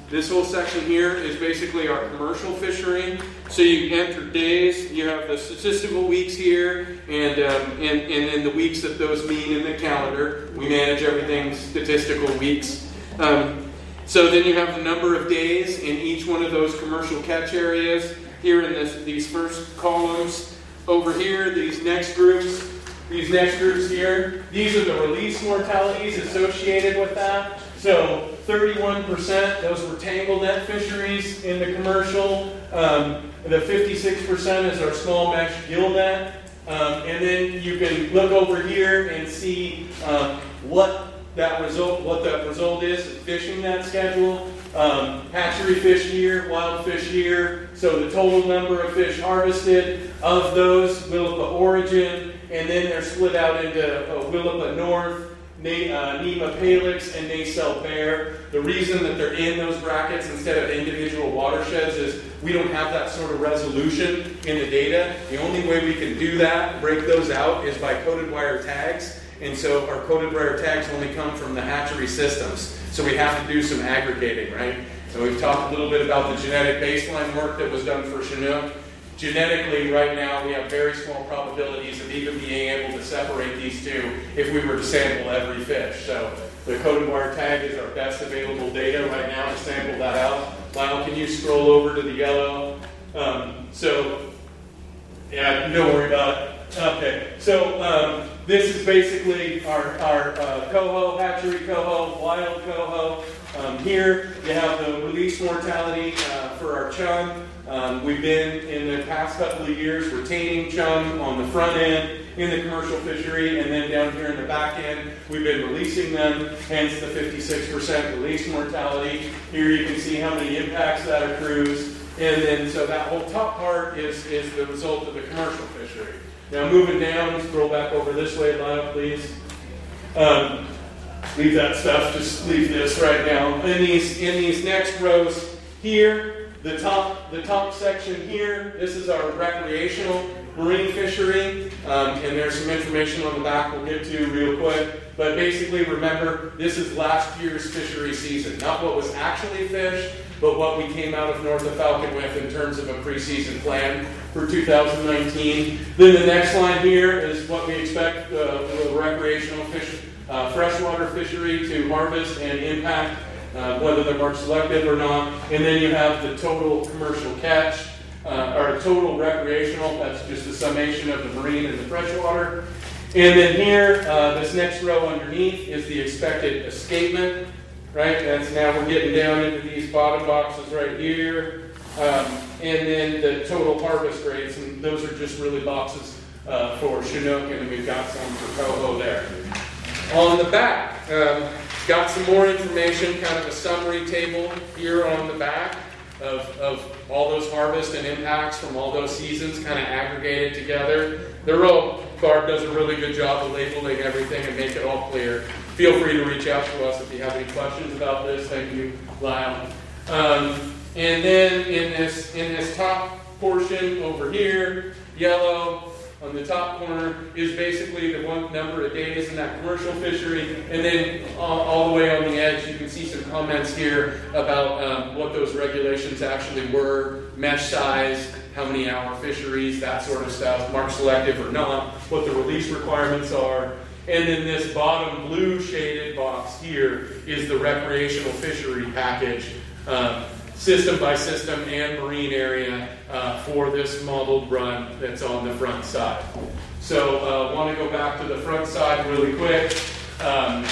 This whole section here is basically our commercial fishery. So you enter days, you have the statistical weeks here, and, um, and, and then the weeks that those mean in the calendar. We manage everything statistical weeks. Um, so then you have the number of days in each one of those commercial catch areas. Here in this, these first columns. Over here, these next groups, these next groups here, these are the release mortalities associated with that. So thirty-one percent, those were tangle net fisheries in the commercial. Um, the fifty-six percent is our small mesh gill net. Um, and then you can look over here and see um, what that result, what that result is in fishing that schedule. Um, hatchery fish here, wild fish here. So the total number of fish harvested, of those, Willapa origin, and then they're split out into uh, Willapa North, Na- uh, Nema Palix, and Nacelle Bear. The reason that they're in those brackets instead of individual watersheds is we don't have that sort of resolution in the data. The only way we can do that, break those out, is by coded wire tags. And so our coded wire tags only come from the hatchery systems. So we have to do some aggregating, right? So we've talked a little bit about the genetic baseline work that was done for Chinook. Genetically, right now, we have very small probabilities of even being able to separate these two if we were to sample every fish. So the coded wire tag is our best available data right now to sample that out. Lyle, can you scroll over to the yellow? Um, so, yeah, don't worry about it. Okay, so um, this is basically our, our uh, coho, hatchery coho, wild coho. Um, here you have the release mortality uh, for our chum. Um, we've been, in the past couple of years, retaining chum on the front end in the commercial fishery, and then down here in the back end, we've been releasing them, hence the fifty-six percent release mortality. Here you can see how many impacts that accrues, and then so that whole top part is, is the result of the commercial fishery. Now moving down, scroll back over this way, Lyle, please. Um, leave that stuff, just leave this right now. In these, in these next rows here, the top, the top section here, this is our recreational marine fishery, um, and there's some information on the back we'll get to real quick. But basically, remember, this is last year's fishery season, not what was actually fished, but what we came out of North of Falcon with in terms of a preseason plan for two thousand nineteen. Then the next line here is what we expect uh, the recreational fish, uh, freshwater fishery to harvest and impact, uh, whether they're mark selected or not. And then you have the total commercial catch, uh, or total recreational, that's just a summation of the marine and the freshwater. And then here, uh, this next row underneath is the expected escapement, right? That's now we're getting down into these bottom boxes right here. Um, and then the total harvest rates, and those are just really boxes uh, for Chinook, and we've got some for coho there. On the back, um, got some more information, kind of a summary table here on the back of, of all those harvests and impacts from all those seasons, kind of aggregated together. They're all, Barb does a really good job of labeling everything and make it all clear. Feel free to reach out to us if you have any questions about this. Thank you, Lyle. Um, and then in this in this top portion over here, yellow on the top corner is basically the one number of days in that commercial fishery. And then all, all the way on the edge, you can see some comments here about um, what those regulations actually were, mesh size, how many hour fisheries, that sort of stuff, mark selective or not, what the release requirements are. And then this bottom blue shaded box here is the recreational fishery package, uh, system by system and marine area uh, for this modeled run that's on the front side. So I uh, want to go back to the front side really quick. Um,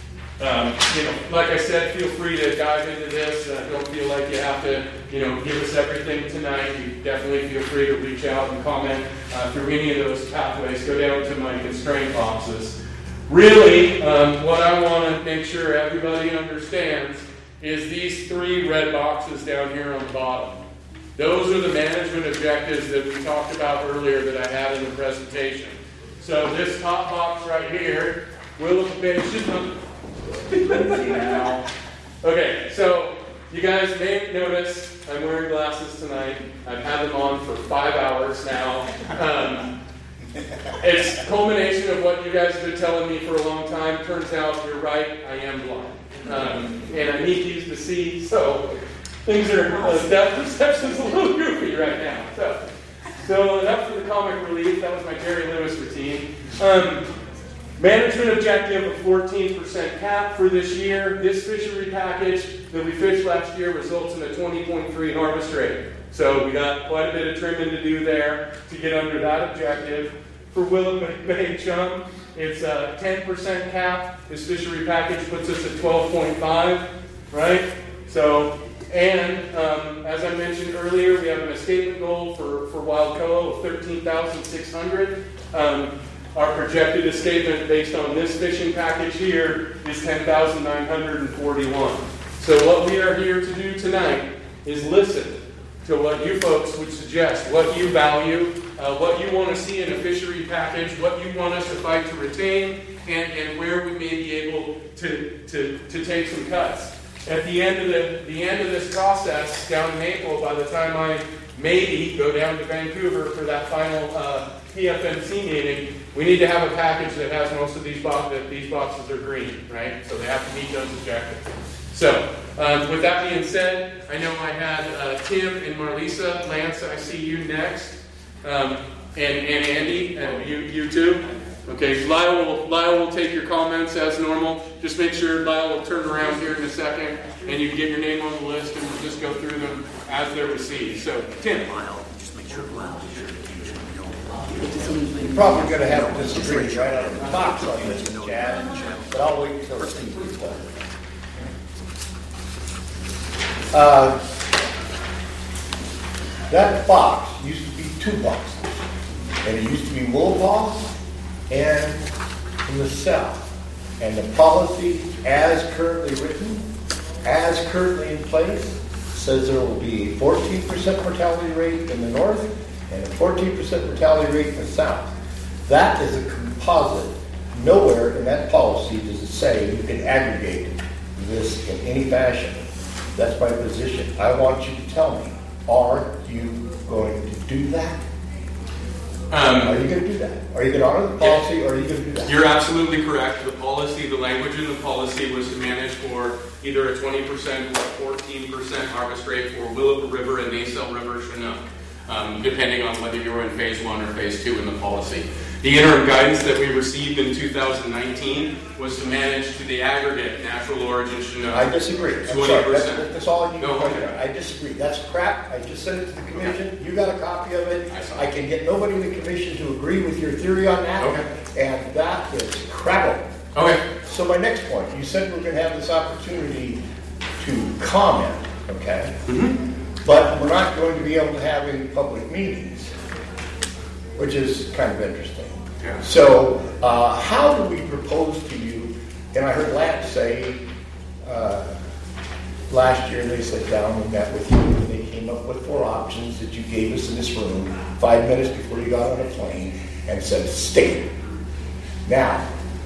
um, you know, like I said, feel free to dive into this. Uh, don't feel like you have to, you know, give us everything tonight. You definitely feel free to reach out and comment uh, through any of those pathways. Go down to my constraint boxes. Really, um, what I want to make sure everybody understands is these three red boxes down here on the bottom. Those are the management objectives that we talked about earlier that I had in the presentation. So this top box right here, willification. Okay, so you guys may notice I'm wearing glasses tonight. I've had them on for five hours now. Um, it's a culmination of what you guys have been telling me for a long time. Turns out you're right, I am blind. Um, and I need these to see, so things are, uh, depth perception's a little goofy right now. So, so enough for the comic relief. That was my Jerry Lewis routine. Um, management objective of fourteen percent cap for this year. This fishery package that we fished last year results in a twenty point three harvest rate. So we got quite a bit of trimming to do there to get under that objective. For Willamette Bay chum, it's a ten percent cap. This fishery package puts us at twelve point five, right? So, and um, as I mentioned earlier, we have an escapement goal for, for wild coho of thirteen thousand six hundred. Um, our projected escapement based on this fishing package here is ten thousand nine hundred forty-one. So what we are here to do tonight is listen to what you folks would suggest, what you value, uh, what you want to see in a fishery package, what you want us to fight to retain, and, and where we may be able to, to, to take some cuts. At the end of the, the end of this process, down in April, by the time I maybe go down to Vancouver for that final uh, P F M C meeting, we need to have a package that has most of these boxes, that these boxes are green, right? So they have to meet those objectives. So, um, with that being said, I know I had uh, Tim and Marlisa. Lance, I see you next. Um, and, and Andy, and you, you too. Okay, Lyle will, Lyle will take your comments as normal. Just make sure Lyle will turn around here in a second, and you can get your name on the list, and we'll just go through them as they're received. So, Tim. Lyle, just make sure Lyle is your You're probably going to have a disagreement right out of the box on this, Chad, but I'll wait until Steve is done. Uh, that box used to be two boxes, and it used to be Woolpaw and in the south. And the policy, as currently written, as currently in place, says there will be a fourteen percent mortality rate in the north and a fourteen percent mortality rate in the south. That is a composite. Nowhere in that policy does it say you can aggregate this in any fashion. That's my position. I want you to tell me, are you going to do that? Um, are you going to do that? Are you going to honor the policy, yeah. or are you going to do that? You're absolutely correct. The policy, the language in the policy was to manage for either a twenty percent or a fourteen percent harvest rate for Willapa River and Nasell River Chinook, um, depending on whether you were in phase one or phase two in the policy. The interim guidance that we received in two thousand nineteen was to manage to the aggregate natural origin Chinook. I disagree. I'm twenty sorry. percent. That's, that's all I need to no, point okay. out. I disagree. That's crap. I just sent it to the commission. Okay. You got a copy of it. I, I can get nobody in the commission to agree with your theory on that. Okay. And that is crap. Okay. So my next point, you said we're going to have this opportunity to comment, okay? Mm-hmm. But we're not going to be able to have any public meetings, which is kind of interesting. Yeah. So uh, how do we propose to you, and I heard Lance say uh, last year they sat down and met with you and they came up with four options that you gave us in this room five minutes before you got on a plane and said, stick it. Now,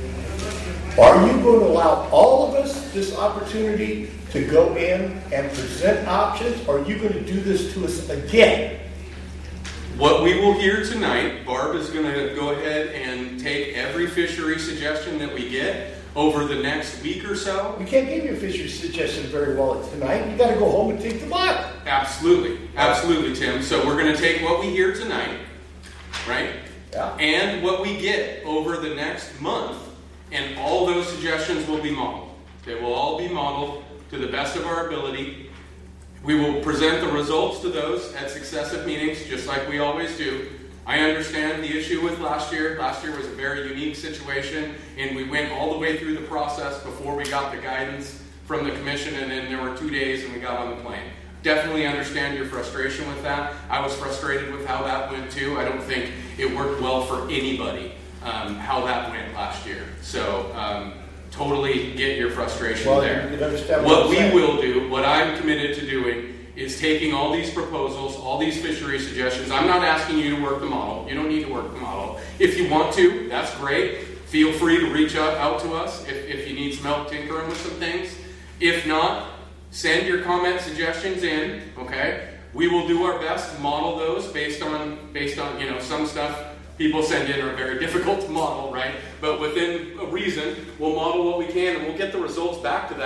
are you going to allow all of us this opportunity to go in and present options, or are you going to do this to us again? What we will hear tonight, Barb is going to go ahead and take every fishery suggestion that we get over the next week or so. You can't give your fishery suggestion very well tonight. You got to go home and take the Bible. Absolutely. Absolutely, Tim. So we're going to take what we hear tonight, right? Yeah. And what we get over the next month, and all those suggestions will be modeled. They will all be modeled to the best of our ability. We will present the results to those at successive meetings, just like we always do. I understand the issue with last year. Last year was a very unique situation, and we went all the way through the process before we got the guidance from the commission, and then there were two days and we got on the plane. Definitely understand your frustration with that. I was frustrated with how that went too. I don't think it worked well for anybody, um, how that went last year. So, um, totally get your frustration well, there. You understand what what we saying. will do, what I'm committed to doing, is taking all these proposals, all these fishery suggestions. I'm not asking you to work the model. You don't need to work the model. If you want to, that's great. Feel free to reach out, out to us if, if you need some help tinkering with some things. If not, send your comment suggestions in, okay? We will do our best to model those based on, based on, you know, some stuff people send in are very difficult to model, right? But within a reason, we'll model what we can and we'll get the results back to that.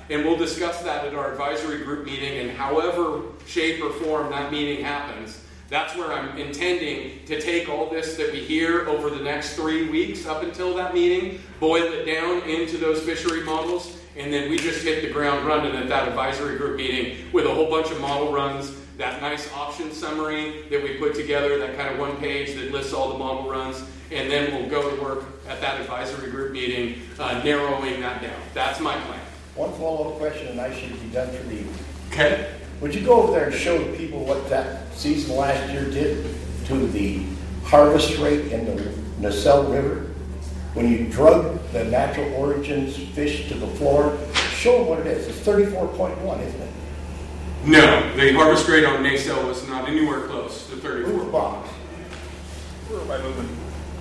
and we'll discuss that at our advisory group meeting, and however shape or form that meeting happens, that's where I'm intending to take all this that we hear over the next three weeks up until that meeting, boil it down into those fishery models, and then we just hit the ground running at that advisory group meeting with a whole bunch of model runs, that nice option summary that we put together, that kind of one page that lists all the model runs, and then we'll go to work at that advisory group meeting, uh, narrowing that down. That's my plan. One follow-up question, and I should be done for the evening. Okay? Would you go over there and show the people what that season last year did to the harvest rate in the Nacelle River? When you drug the natural origins fish to the floor, show them what it is. It's thirty-four point one, isn't it? No, the harvest rate on Nacelle was not anywhere close to thirty-four. Move box. Where am I moving?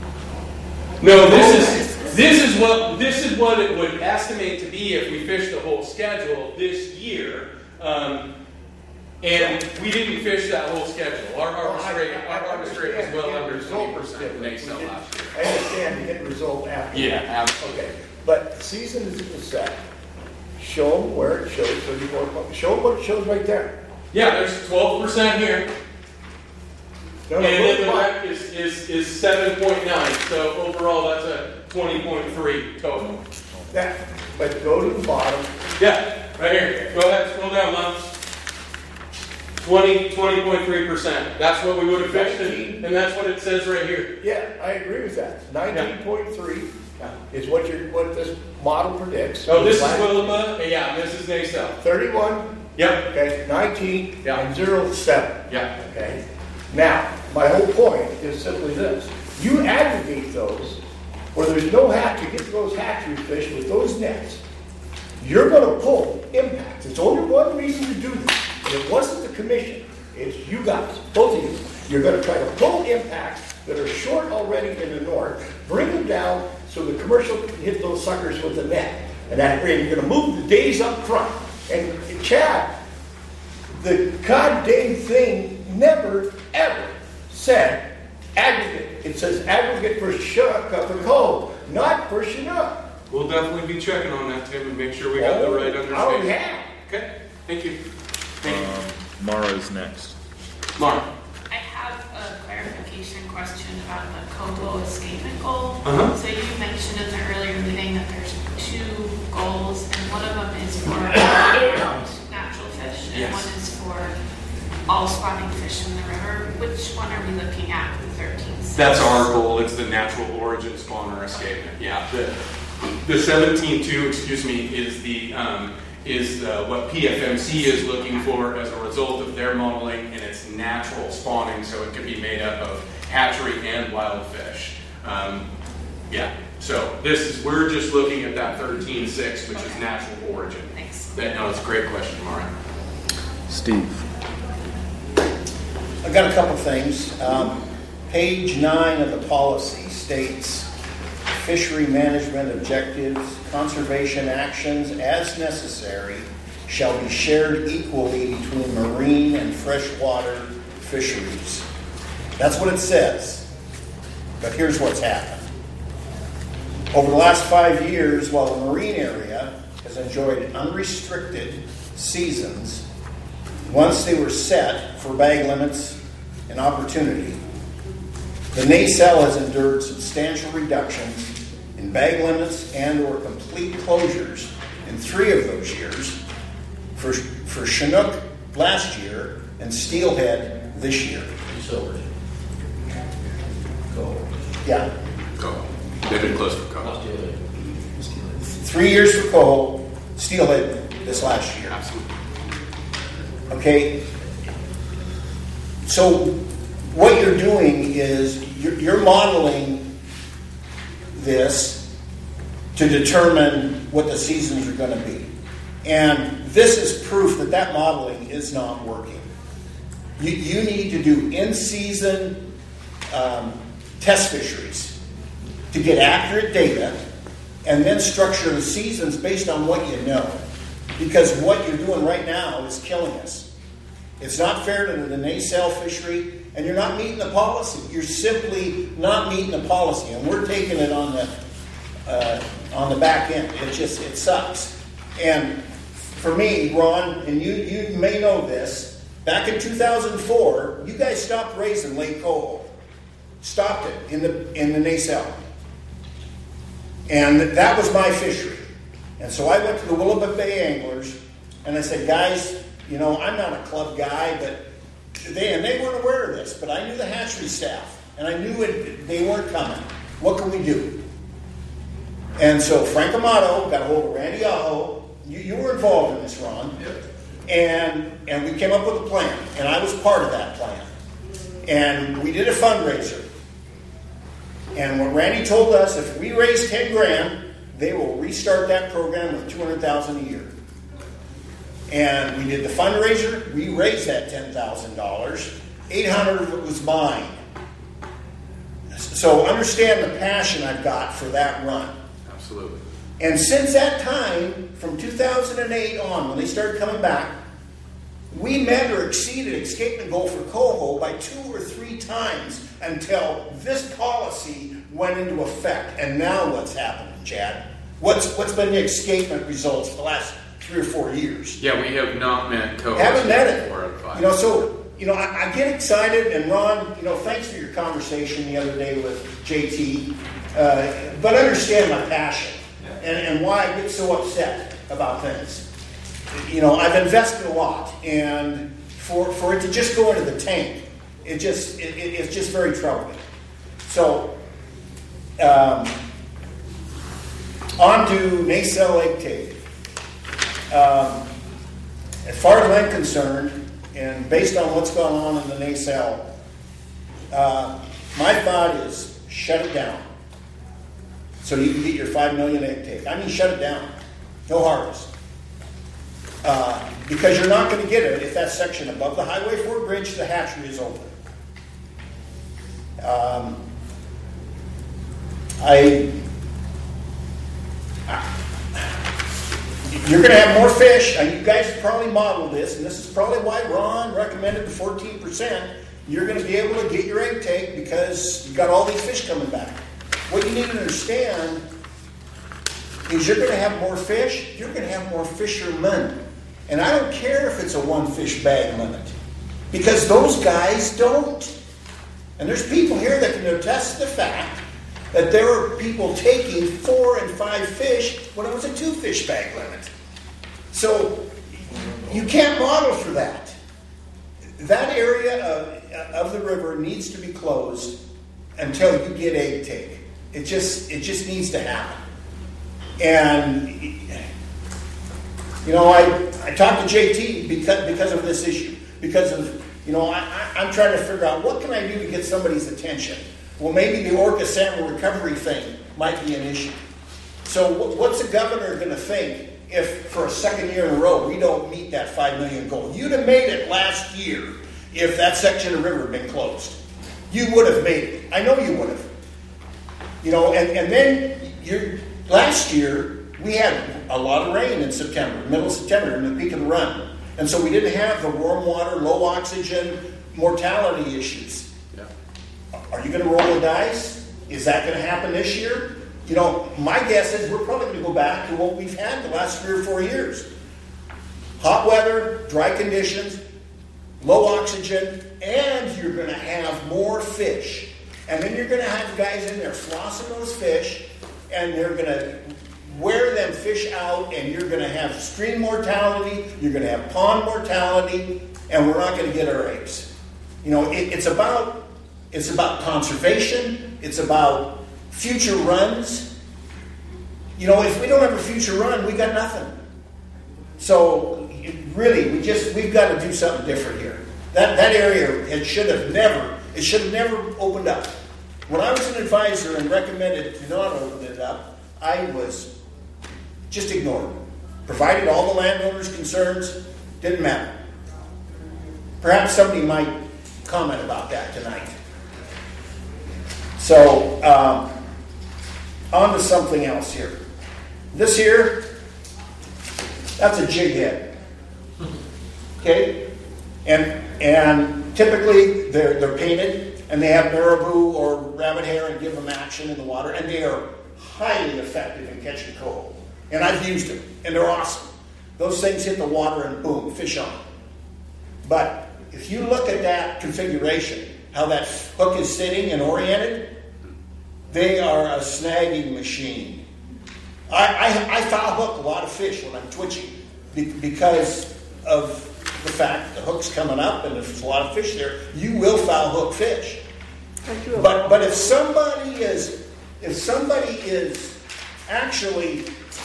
No, this is this is what this is what it would estimate to be if we fished the whole schedule this year. Um, and we didn't fish that whole schedule. Our harvest rate, our harvest rate was well under twenty percent of Nacelle last year. I understand the end result after. Yeah, absolutely. Okay, but season is the set. Show them where it shows thirty-four point. Show them what it shows right there. Yeah, there's twelve percent here. No, no, And then the move box. rec is, is, is seven point nine, so overall that's a twenty point three total. That, but go to the bottom. Yeah, right here. Go ahead, scroll down, Lon. twenty, twenty point three percent. That's what we would have fished, and, and that's what it says right here. Yeah, I agree with that. Nineteen point three Yeah. is what your what this model predicts. Oh, this is Willapa, yeah, this is Nacelle. Thirty-one. Yep. Okay, nineteen Yeah. and zero seven. Yeah. Okay. Now, my whole point is simply this: you aggregate those where there's no hatch. You get those hatchery fish with those nets. You're going to pull impacts. It's only one reason to do this. It wasn't the commission. It's you guys, both of you. You're going to try to pull impacts that are short already in the north, bring them down so the commercial can hit those suckers with the net. And that way, you're going to move the days up front. And, and Chad, the goddamn thing never, ever said aggregate. It says aggregate for Chinook, uh, for Cove, not for Chinook. We'll definitely be checking on that, Tim, and make sure we got the right Oh, understanding. yeah. Okay, thank you. Thank you. Um, Mara's next. Mark. I have a clarification question about the COBO escapement goal. Uh-huh. So you mentioned in the earlier meeting that there's two goals, and one of them is for natural fish, and Yes. one is for all spawning fish in the river. Which one are we looking at for thirteen? That's our goal. It's the natural origin spawner escapement. Yeah. The, the seventeen two, excuse me, is the um, is uh, what P F M C is looking for as a result of their modeling, and it's natural spawning, so it can be made up of hatchery and wild fish. Um, yeah. So this is we're just looking at that thirteen six, which is natural origin. Thanks. That, no, it's a great question, Mara. Steve. I've got a couple things. Um, page nine of the policy states fishery management objectives, conservation actions as necessary shall be shared equally between marine and freshwater fisheries. That's what it says. But here's what's happened. Over the last five years, while the marine area has enjoyed unrestricted seasons, once they were set for bag limits and opportunity, the Nacelle has endured substantial reductions in bag limits and or complete closures in three of those years, for, for Chinook last year and Steelhead this year. Silver. Go. Yeah. Go. They've been close for go. Three years for coho, Steelhead this last year. Absolutely. Okay, so what you're doing is you're, you're modeling this to determine what the seasons are going to be. And this is proof that that modeling is not working. You, you need to do in-season um, test fisheries to get accurate data and then structure the seasons based on what you know. Because what you're doing right now is killing us. It's not fair to the Nacelle fishery, and you're not meeting the policy. You're simply not meeting the policy, and we're taking it on the uh, on the back end. It just it sucks. And for me, Ron, and you, you may know this, back in two thousand four, you guys stopped raising Lake Coho. Stopped it in the in the Nacelle. And that was my fishery. And so I went to the Willamette Bay Anglers, and I said, guys, you know, I'm not a club guy, but they, and they weren't aware of this, but I knew the hatchery staff, and I knew it, they weren't coming. What can we do? And so Frank Amato got a hold of Randy Aho. You, you were involved in this, Ron. Yep. And, and we came up with a plan, and I was part of that plan. And we did a fundraiser. And what Randy told us, if we raise ten grand, they will restart that program with two hundred thousand dollars a year. And we did the fundraiser. We raised that ten thousand dollars. eight hundred dollars of it was mine. So understand the passion I've got for that run. Absolutely. And since that time, from two thousand eight on, when they started coming back, we met or exceeded escapement goal for Coho by two or three times until this policy went into effect. And now what's happening, Chad? What's what's been the escapement results for the last three or four years? Yeah, we have not met Coho. Haven't met it. Four out of five. You know, so you know, I, I get excited, and Ron, you know, thanks for your conversation the other day with J T. Uh, but understand my passion and, and why I get so upset about things. You know, I've invested a lot, and for for it to just go into the tank, it just it, it, it's just very troubling. So, um, on to Nacelle egg tape. Um, as far as I'm concerned, and based on what's going on in the Nacelle, uh, my thought is shut it down, so you can get your five million egg tape. I mean, shut it down. No harvest. Uh, because you're not going to get it if that section above the Highway four bridge to the hatchery is open. Um, I, I, you're going to have more fish, and you guys probably modeled this, and this is probably why Ron recommended the fourteen percent. You're going to be able to get your egg take because you've got all these fish coming back. What you need to understand is you're going to have more fish, you're going to have more fishermen. And I don't care if it's a one fish bag limit, because those guys don't. And there's people here that can attest to the fact that there are people taking four and five fish when it was a two fish bag limit. So you can't model for that. That area of, of the river needs to be closed until you get egg take. It just it just needs to happen. And you know, I, I talked to J T because because of this issue. Because of, you know, I, I, I'm trying to figure out what can I do to get somebody's attention. Well, maybe the Orca salmon recovery thing might be an issue. So w- what's the governor going to think if for a second year in a row we don't meet that five million goal? You'd have made it last year if that section of river had been closed. You would have made it. I know you would have. You know, and, and then you're, last year, we had a lot of rain in September, middle of September, in the peak of the run. And so we didn't have the warm water, low oxygen, mortality issues. Yeah. Are you going to roll the dice? Is that going to happen this year? You know, my guess is we're probably going to go back to what we've had the last three or four years. Hot weather, dry conditions, low oxygen, and you're going to have more fish. And then you're going to have guys in there flossing those fish, and they're going to wear them fish out, and you're going to have stream mortality, you're going to have pond mortality, and we're not going to get our eggs. You know, it, it's about it's about conservation. It's about future runs. You know, if we don't have a future run, we got nothing. So it really, we just we've got to do something different here. That that area it should have never it should have never opened up. When I was an advisor and recommended to not open it up, I was just ignored. Provided all the landowners' concerns, didn't matter. Perhaps somebody might comment about that tonight. So, um, on to something else here. This here, that's a jig head. Okay? And and typically they're they're painted and they have marabou or rabbit hair and give them action in the water, and they are highly effective in catching coho. And I've used them, and they're awesome. those things hit the water and boom, fish on. But if you look at that configuration, how that hook is sitting and oriented, they are a snagging machine. I, I, I foul hook a lot of fish when I'm twitching because of the fact the hook's coming up and if there's a lot of fish there, you will foul hook fish. But but if somebody is if somebody is actually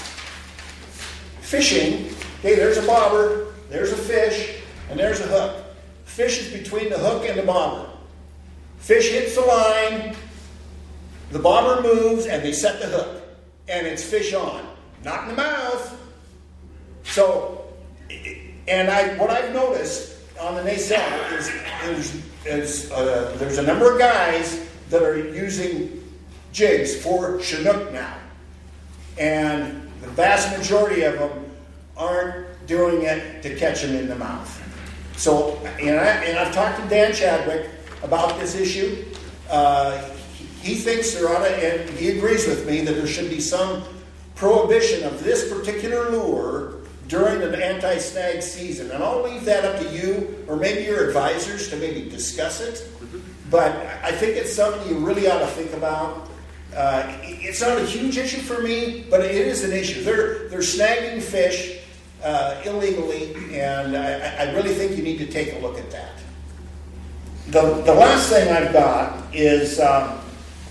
fishing, okay, there's a bobber, there's a fish, and there's a hook. Fish is between the hook and the bobber. Fish hits the line, the bobber moves, and they set the hook. And it's fish on, not in the mouth. So, and I what I've noticed on the nacelle is, is, is uh, there's a number of guys that are using jigs for Chinook now. And the vast majority of them aren't doing it to catch them in the mouth. So, and, I, and I've talked to Dan Chadwick about this issue. Uh, he thinks there ought to, and he agrees with me, that there should be some prohibition of this particular lure during the anti-snag season. And I'll leave that up to you or maybe your advisors to maybe discuss it. But I think it's something you really ought to think about. Uh, it's not a huge issue for me, but it is an issue. They're, they're snagging fish uh, illegally, and I, I really think you need to take a look at that. The, the last thing I've got is um,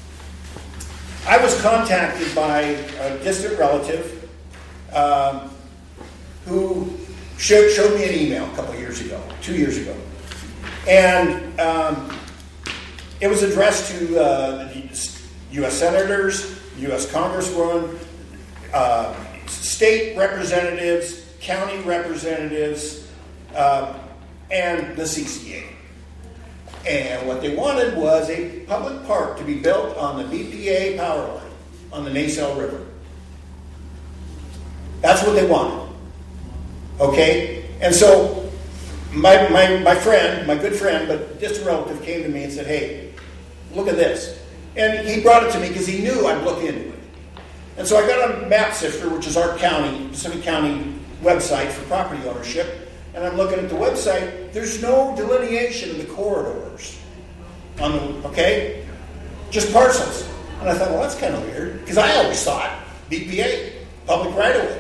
I was contacted by a distant relative um, who showed, showed me an email a couple of years ago, two years ago. And um, it was addressed to uh, U S senators, U S congresswomen, uh, state representatives, county representatives, uh, and the C C A. And what they wanted was a public park to be built on the B P A power line on the Nacelle River. That's what they wanted. Okay? And so my, my, my friend, my good friend, but just a relative, came to me and said, hey, look at this. And he brought it to me because he knew I'd look into it. And so I got on Map Sifter, which is our county, Pacific County website for property ownership, and I'm looking at the website. There's no delineation of the corridors on the, okay? Just parcels. And I thought, well, that's kind of weird, because I always thought B P A, public right-of-way.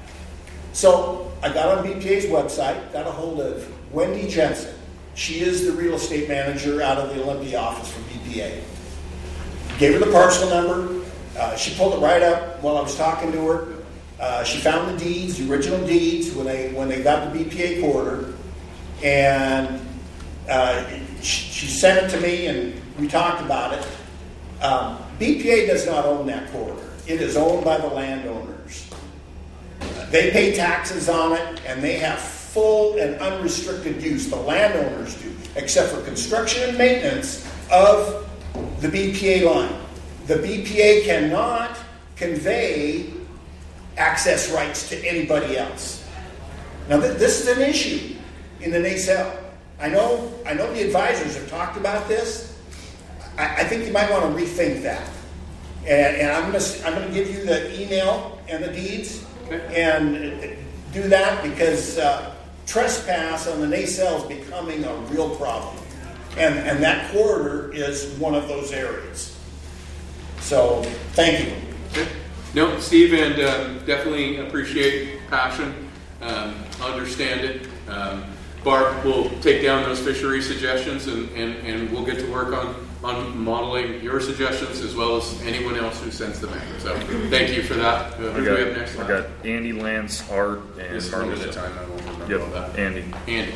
So I got on B P A's website, got a hold of Wendy Jensen. She is the real estate manager out of the Olympia office for B P A. Gave her the parcel number. Uh, she pulled it right up while I was talking to her. Uh, she found the deeds, the original deeds, when they when they got the B P A corridor, and uh, she, she sent it to me, and we talked about it. Um, B P A does not own that corridor. It is owned by the landowners. They pay taxes on it, and they have full and unrestricted use. The landowners do, except for construction and maintenance of the B P A line. The B P A cannot convey access rights to anybody else. Now, th- this is an issue in the nacelle. I know, I know the advisors have talked about this. I, I think you might want to rethink that. And, and I'm going to I'm going to give you the email and the deeds, okay, and do that, because uh, trespass on the nacelle is becoming a real problem, and and that corridor is one of those areas. So, thank you. Okay. No, Steve, and um, definitely appreciate passion, um, understand it. Um, Bart will take down those fishery suggestions, and, and, and we'll get to work on, on modeling your suggestions as well as anyone else who sends them in. So thank you for that. Uh, who do we have next? I got Andy, Lance, Art, and this is Marlon. the time I won't remember yep, all that. Andy. Andy.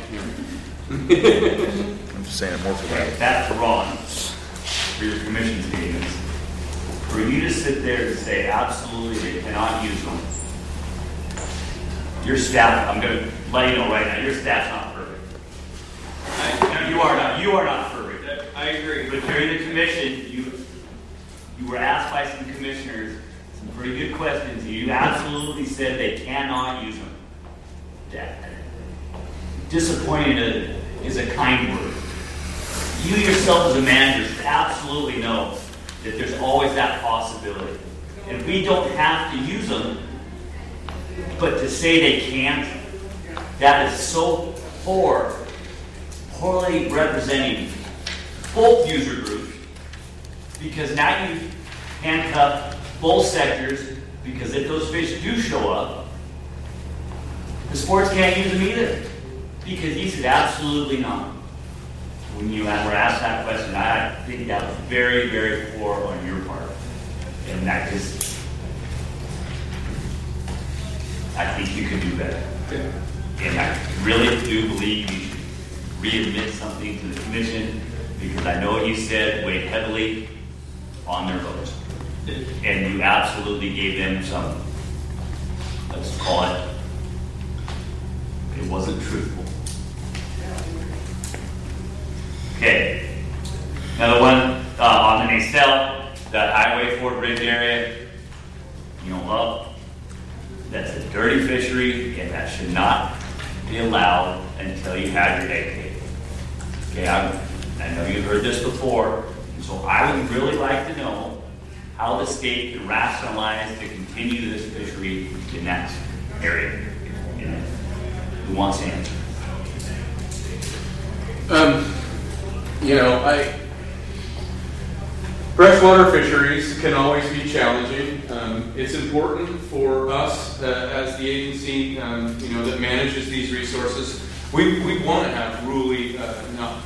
I'm just saying it more for that. That's wrong for your commission statements. For you to sit there and say absolutely they cannot use them, your staff, I'm going to let you know right now, your staff's not perfect. I, no, you are not. You are not perfect. I agree. But during the commission, you you were asked by some commissioners some pretty good questions. And you absolutely said they cannot use them. That, disappointing is a kind word. You yourself as a manager should absolutely know that there's always that possibility. And we don't have to use them. But to say they can't, that is so poor, poorly representing both user groups, because now you handcuff both sectors, because if those fish do show up, the sports can't use them either, because he said absolutely not. When you were asked that question, I think that was very, very poor on your part. And that just, I think you could do better. And I really do believe you should readmit something to the commission, because I know you said weighed heavily on their votes. And you absolutely gave them some, let's call it, it wasn't truthful. Okay. Another one uh, on the Nacelle, that Highway Ford Bridge area, you know, up. That's a dirty fishery, and that should not be allowed until you have your egg cage. Okay, I'm, I know you've heard this before, and so I would really like to know how the state can rationalize to continue this fishery in that area. You know, who wants to answer? Um, you know, I freshwater fisheries can always be challenging. Um, it's important for us uh, as the agency, um, you know, that manages these resources. We we want to have ruly, uh, not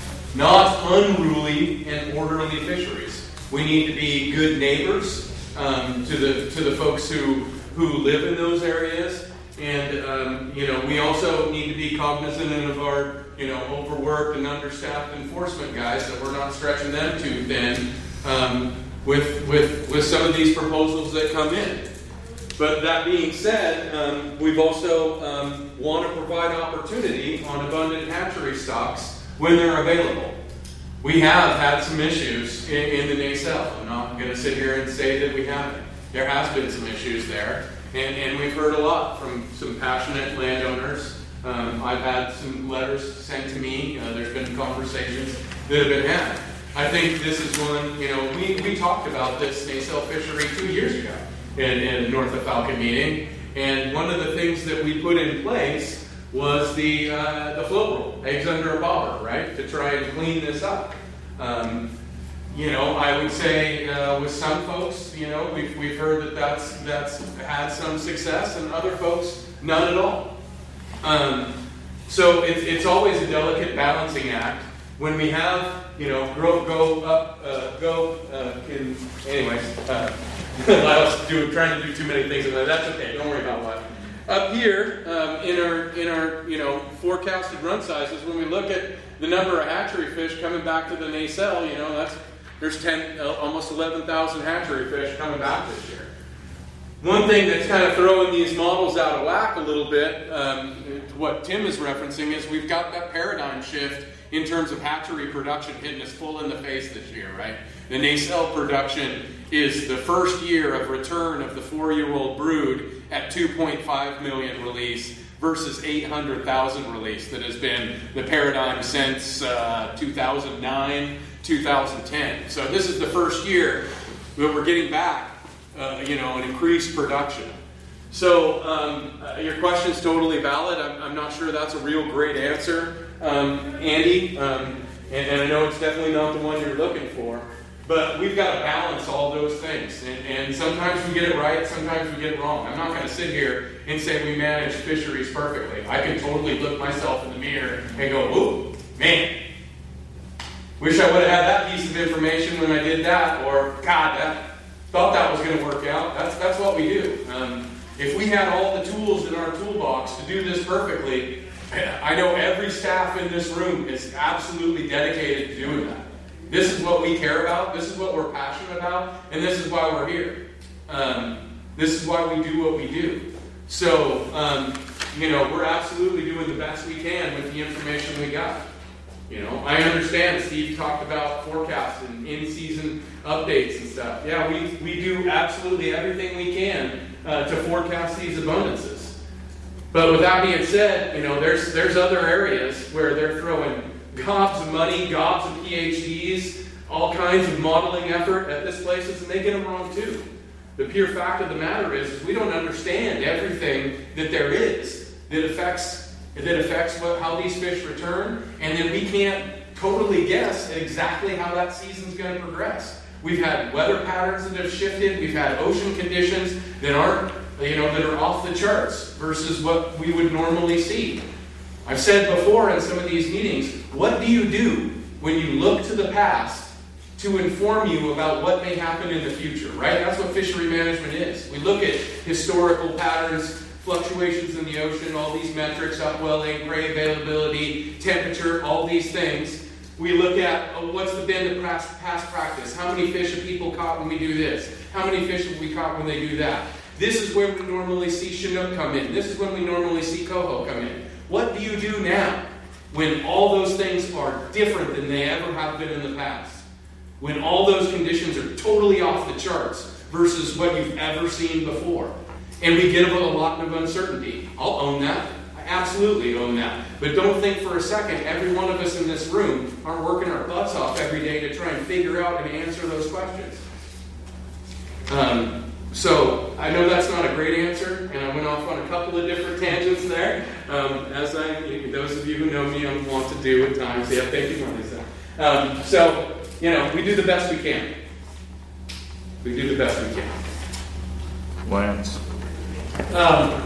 not unruly and orderly fisheries. We need to be good neighbors um, to the to the folks who who live in those areas, and um, you know, we also need to be cognizant of our, you know, overworked and understaffed enforcement guys, that we're not stretching them too thin um, with with with some of these proposals that come in. But that being said, um, we've also um, want to provide opportunity on abundant hatchery stocks when they're available. We have had some issues in, in the Nacelle. I'm not going to sit here and say that we haven't. There has been some issues there, and, and we've heard a lot from some passionate landowners. Um, I've had some letters sent to me. Uh, there's been conversations that have been had. I think this is one, you know, we, we talked about this Nacelle fishery two years ago in, in the North of Falcon meeting, and one of the things that we put in place was the uh, the float rule, eggs under a bobber, right, to try and clean this up. Um, you know, I would say uh, with some folks, you know, we've we've heard that that's that's had some success, and other folks none at all. Um, so it's it's always a delicate balancing act when we have, you know, grow go up uh, go uh, in anyways. Uh, I was do, trying to do too many things, and that's okay. Don't worry about what. Up here, um, in our in our you know forecasted run sizes, when we look at the number of hatchery fish coming back to the Nacelle, you know, that's there's ten, uh, almost eleven thousand hatchery fish coming back this year. One thing that's kind of throwing these models out of whack a little bit, um, what Tim is referencing, is we've got that paradigm shift in terms of hatchery production hitting us full in the face this year, right? The Nacelle production is the first year of return of the four-year-old brood at two point five million release versus eight hundred thousand release that has been the paradigm since uh, two thousand nine, two thousand ten. So this is the first year that we're getting back, uh, you know, an increased production. So um, uh, your question is totally valid. I'm, I'm not sure that's a real great answer, um, Andy, um, and, and I know it's definitely not the one you're looking for. But we've got to balance all those things. And, and sometimes we get it right, sometimes we get it wrong. I'm not going to sit here and say we manage fisheries perfectly. I can totally look myself in the mirror and go, ooh, man, wish I would have had that piece of information when I did that, or God, that, thought that was going to work out. That's, that's what we do. Um, if we had all the tools in our toolbox to do this perfectly, I know every staff in this room is absolutely dedicated to doing that. This is what we care about, this is what we're passionate about, and this is why we're here. Um, this is why we do what we do. So, um, you know, we're absolutely doing the best we can with the information we got. You know, I understand Steve talked about forecasts and in-season updates and stuff. Yeah, we, we do absolutely everything we can uh, to forecast these abundances. But with that being said, you know, there's there's other areas where they're throwing gobs of money, gobs of P H Ds, all kinds of modeling effort at this places, and they get them wrong too. The pure fact of the matter is, is we don't understand everything that there is that affects that affects what, how these fish return, and then we can't totally guess at exactly how that season's going to progress. We've had weather patterns that have shifted. We've had ocean conditions that aren't, you know, that are off the charts versus what we would normally see. I've said before in some of these meetings, what do you do when you look to the past to inform you about what may happen in the future, right? That's what fishery management is. We look at historical patterns, fluctuations in the ocean, all these metrics, upwelling, prey availability, temperature, all these things. We look at oh, what's the been the past, past practice. How many fish have people caught when we do this? How many fish have we caught when they do that? This is where we normally see Chinook come in. This is when we normally see Coho come in. What do you do now when all those things are different than they ever have been in the past? When all those conditions are totally off the charts versus what you've ever seen before? And we get a lot of uncertainty. I'll own that. I absolutely own that. But don't think for a second every one of us in this room aren't working our butts off every day to try and figure out and answer those questions. Um, so I know that's not a great answer, and I went off on a couple of different tangents there. Um, as I, those of you who know me, I want to do at times. Yeah, thank you, Melissa. Um, so, you know, we do the best we can. We do the best we can. Lance. Um,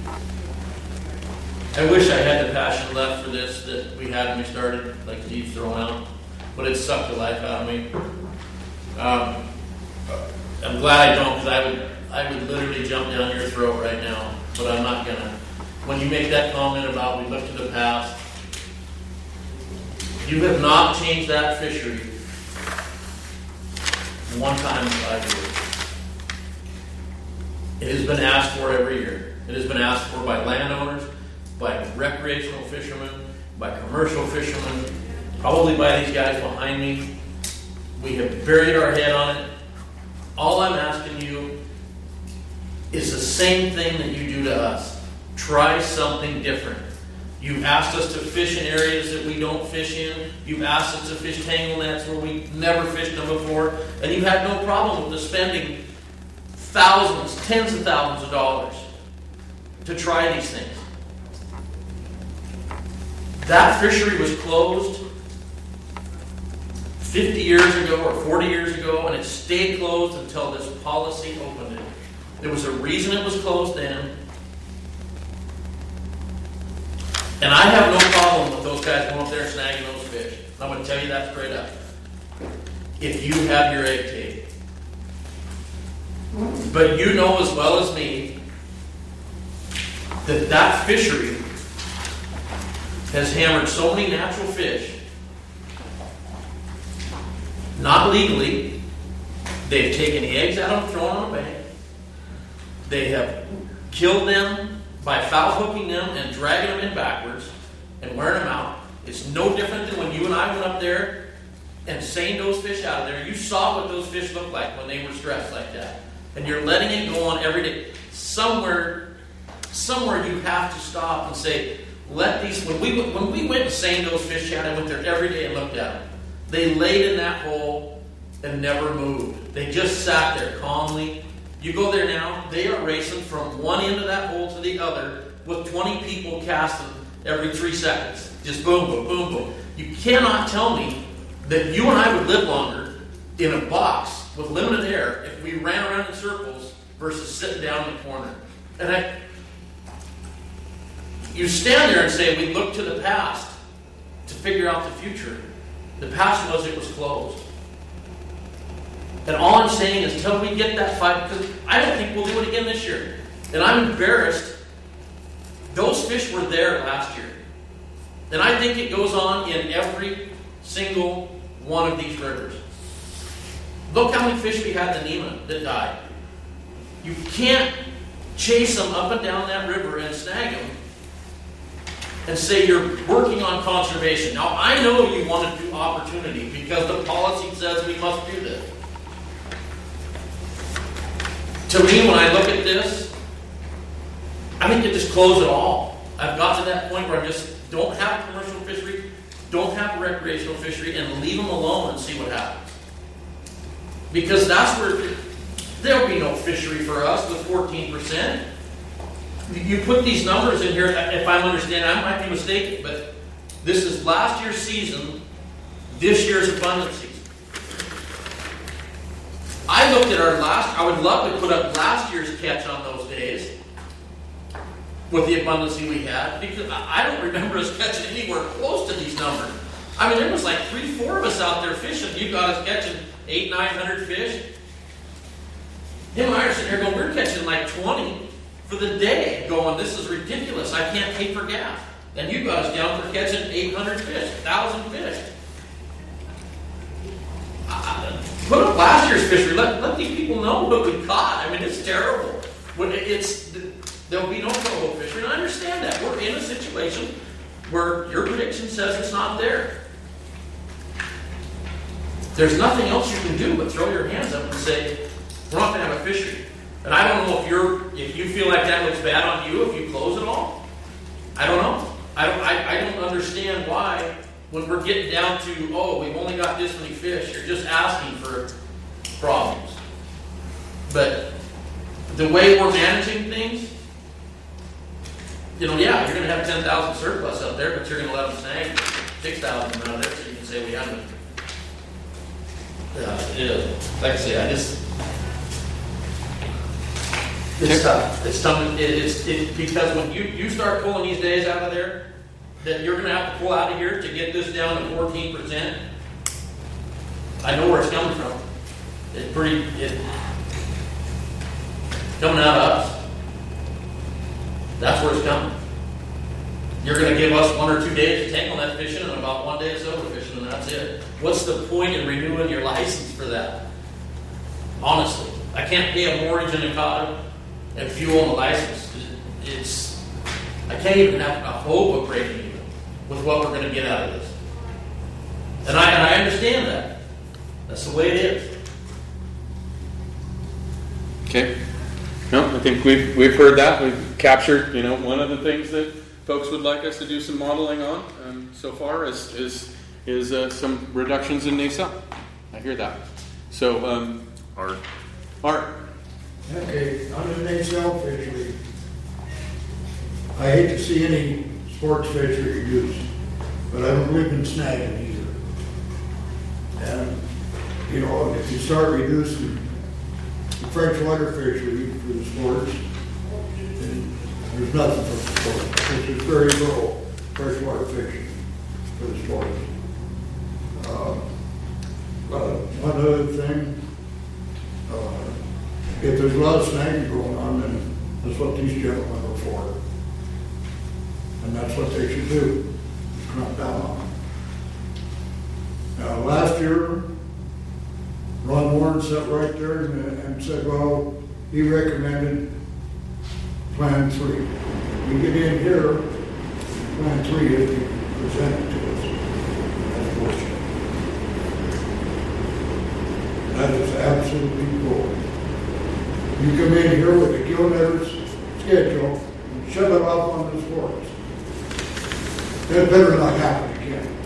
I wish I had the passion left for this that we had when we started, like Steve's throwing out, but it sucked the life out of me. Um, I'm glad I don't, because I would, I would literally jump down your throat right now, but I'm not gonna. When you make that comment about we look to the past, you have not changed that fishery one time in five years. It has been asked for every year. It has been asked for by landowners, by recreational fishermen, by commercial fishermen, probably by these guys behind me. We have buried our head on it. All I'm asking you is the same thing that you do to us. Try something different. You've asked us to fish in areas that we don't fish in. You've asked us to fish tangle nets where we've never fished them before. And you've had no problem with us spending thousands, tens of thousands of dollars to try these things. That fishery was closed fifty years ago or forty years ago, and it stayed closed until this policy opened it. There was a reason it was closed then. And I have no problem with those guys going up there and snagging those fish. I'm going to tell you that straight up. If you have your egg tape. But you know as well as me that that fishery has hammered so many natural fish, not legally. They've taken eggs out of them, thrown on a bank. They have killed them by foul hooking them and dragging them in backwards and wearing them out. It's no different than when you and I went up there and seined those fish out of there. You saw what those fish looked like when they were stressed like that. And you're letting it go on every day. Somewhere, somewhere you have to stop and say, let these, when we, when we went and seined those fish out, I went there every day and looked at them. They laid in that hole and never moved. They just sat there calmly. You go there now, they are racing from one end of that hole to the other with twenty people casting every three seconds. Just boom, boom, boom, boom. You cannot tell me that you and I would live longer in a box with limited air if we ran around in circles versus sitting down in the corner. And I, you stand there and say, we look to the past to figure out the future. The past was it was closed. And all I'm saying is until we get that fight, because I don't think we'll do it again this year. And I'm embarrassed. Those fish were there last year. And I think it goes on in every single one of these rivers. Look how many fish we had in Nema that died. You can't chase them up and down that river and snag them and say you're working on conservation. Now, I know you want to do opportunity because the policy says we must do this. To me, when I look at this, I think to just close it all. I've got to that point where I just don't have a commercial fishery, don't have a recreational fishery, and leave them alone and see what happens. Because that's where, There'll be no fishery for us with fourteen percent. You put these numbers in here, if I'm understanding, I might be mistaken, but this is last year's season, this year's abundance season. I looked at our last, I would love to put up last year's catch on those days with the abundance we had, because I don't remember us catching anywhere close to these numbers. I mean, there was like three, four of us out there fishing. You got us catching eight, nine hundred fish. Him and I are sitting there going, we're catching like twenty for the day, going, this is ridiculous. I can't pay for gas. And you got us down for catching eight hundred fish, one thousand fish. Uh, put up last year's fishery. Let, let these people know what we caught. I mean, it's terrible. When it's, there'll be no coho fishery, and I understand that. We're in a situation where your prediction says it's not there. There's nothing else you can do but throw your hands up and say, we're not going to have a fishery. And I don't know if you're, if you feel like that looks bad on you, if you close it all. I don't know. I don't, I, I don't understand why, when we're getting down to, oh, we've only got this many fish, you're just asking for problems. But the way we're managing things, you know, yeah, you're going to have ten thousand surplus up there, but you're going to let them snag six thousand out of there, so you can say we haven't. Yeah, it is. Like I say, I just, it's tough. It's tough. It, it's it, because when you, you start pulling these days out of there, that you're going to have to pull out of here to get this down to fourteen percent. I know where it's coming from. It's pretty, it, coming out of us. That's where it's coming. You're going to give us one or two days to tangle net fishing and about one day of silver fishing, and that's it. What's the point in renewing your license for that? Honestly, I can't pay a mortgage in Nakata and fuel on the license. It's, I can't even have a hope of breaking even with what we're going to get out of this. And I, and I understand that. That's the way it is. Okay. No, I think we've we've heard that. We've captured, you know, one of the things that folks would like us to do some modeling on um, so far is is is uh, some reductions in nacelle. I hear that. So, um, Art. Art. Okay, on the nacelle fishery, I hate to see any sports fishery reduced, but I don't believe in snagging either. And, you know, if you start reducing the freshwater fishery for the sports, then there's nothing for the sports. There's very little freshwater fishing for the sports. Uh, uh, one other thing, uh, if there's a lot of snagging going on, then that's what these gentlemen are for. And that's what they should do, crack down on them. Now, last year, Ron Warren sat right there and, and said, well, he recommended Plan three. We get in here, Plan three is presented to us as bullshit. That is absolutely bull. You come in here with a kilometer schedule and shove it off on the sports. That better not happen again.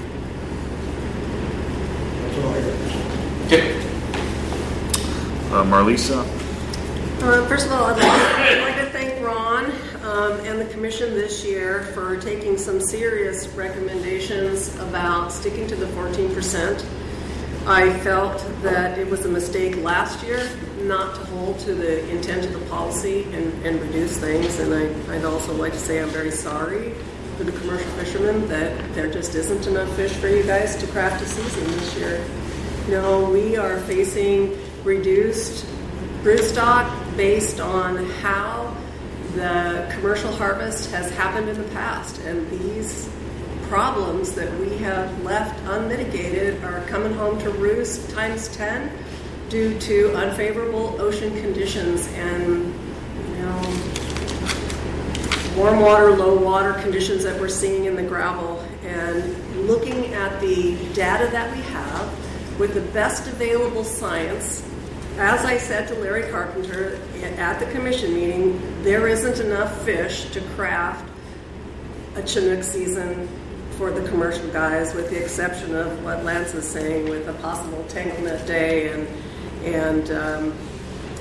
That's all I got to say. Okay. Uh, Marlisa? Uh, first of all, I'd like, I'd like to thank Ron um, and the commission this year for taking some serious recommendations about sticking to the fourteen percent. I felt that it was a mistake last year not to hold to the intent of the policy and, and reduce things, and I, I'd also like to say I'm very sorry for the commercial fishermen that there just isn't enough fish for you guys to craft a season this year. No, we are facing reduced broodstock based on how the commercial harvest has happened in the past, and these problems that we have left unmitigated are coming home to roost times ten due to unfavorable ocean conditions and, you know, warm water, low water conditions that we're seeing in the gravel. And looking at the data that we have with the best available science, as I said to Larry Carpenter at the commission meeting, there isn't enough fish to craft a Chinook season for the commercial guys, with the exception of what Lance is saying with a possible tangle net day and and um,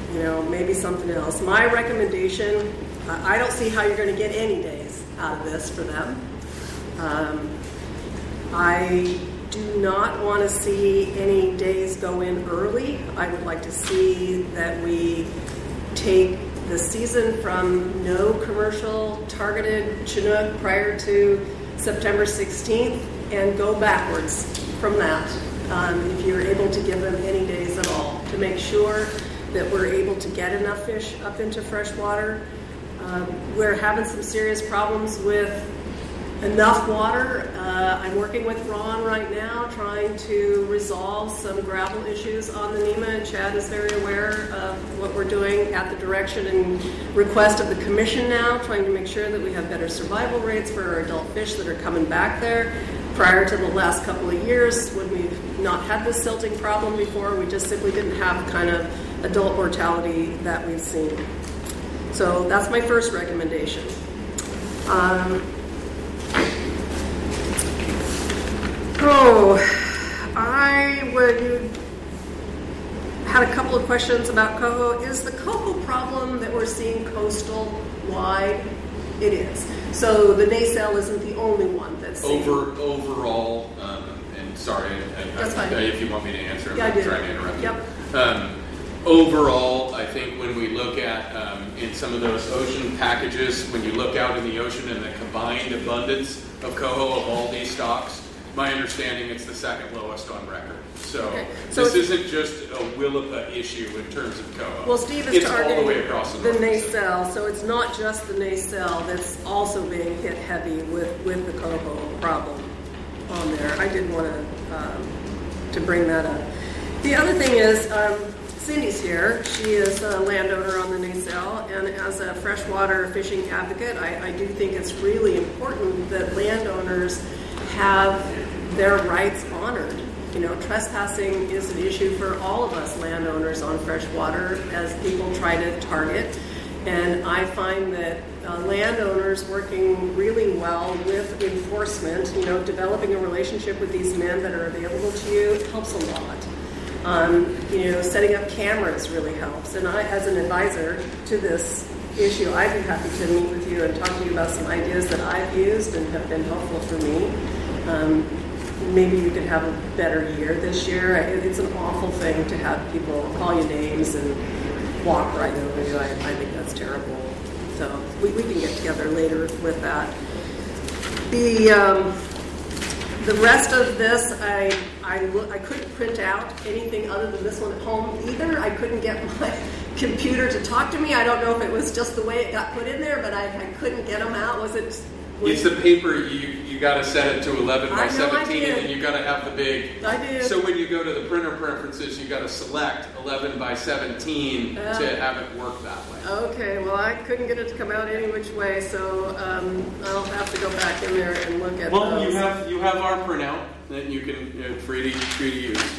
you know, maybe something else. My recommendation, uh, I don't see how you're going to get any days out of this for them. Um, I do not want to see any days go in early. I would like to see that we take the season from no commercial targeted Chinook prior to September sixteenth and go backwards from that. Um, if you're able to give them any days at all, to make sure that we're able to get enough fish up into freshwater. Um, we're having some serious problems with enough water. Uh, I'm working with Ron right now trying to resolve some gravel issues on the Nema, and Chad is very aware of what we're doing at the direction and request of the commission now, trying to make sure that we have better survival rates for our adult fish that are coming back there. Prior to the last couple of years, when we've not had this silting problem before, we just simply didn't have kind of adult mortality that we've seen. So that's my first recommendation. Um, oh, I would had a couple of questions about coho. Is the coho problem that we're seeing coastal wide? It is. So the nacelle isn't the only one that's Over overall, um, and sorry, I, That's I, fine. if you want me to answer, I'm Yeah, I not do. trying to interrupt Yep. you. Um, overall, I think when we look at um, in some of those ocean packages, when you look out in the ocean and the combined abundance of coho of all these stocks, my understanding it's the second lowest on record. So, Okay. So this it's- isn't just a Willapa issue in terms of coho. Well, Steve is it's all targeting the way across the the north. nacelle, so it's not just the nacelle that's also being hit heavy with, with the coho problem on there. I did want to um, to bring that up. The other thing is, um, Cindy's here. She is a landowner on the nacelle, and as a freshwater fishing advocate, I, I do think it's really important that landowners have their rights honored. You know, trespassing is an issue for all of us landowners on freshwater as people try to target. And I find that uh, landowners working really well with enforcement, you know, developing a relationship with these men that are available to you helps a lot. Um, you know, setting up cameras really helps. And I, as an advisor to this issue, I'd be happy to meet with you and talk to you about some ideas that I've used and have been helpful for me. Um, Maybe you could have a better year this year. It's an awful thing to have people call you names and walk right over you. I, I think that's terrible. So we, we can get together later with that. The um, the rest of this, I I, look, I couldn't print out anything other than this one at home either. I couldn't get my computer to talk to me. I don't know if it was just the way it got put in there, but I, I couldn't get them out. Was it? It's the paper, you you got to set it to eleven by I know I seventeen, did. and then you got to have the big. I do. So when you go to the printer preferences, you got to select eleven by seventeen Yeah. to have it work that way. Okay, well, I couldn't get it to come out any which way, so um, I'll have to go back in there and look at Well, those. you have you have our printout that you can you know, free to free to use.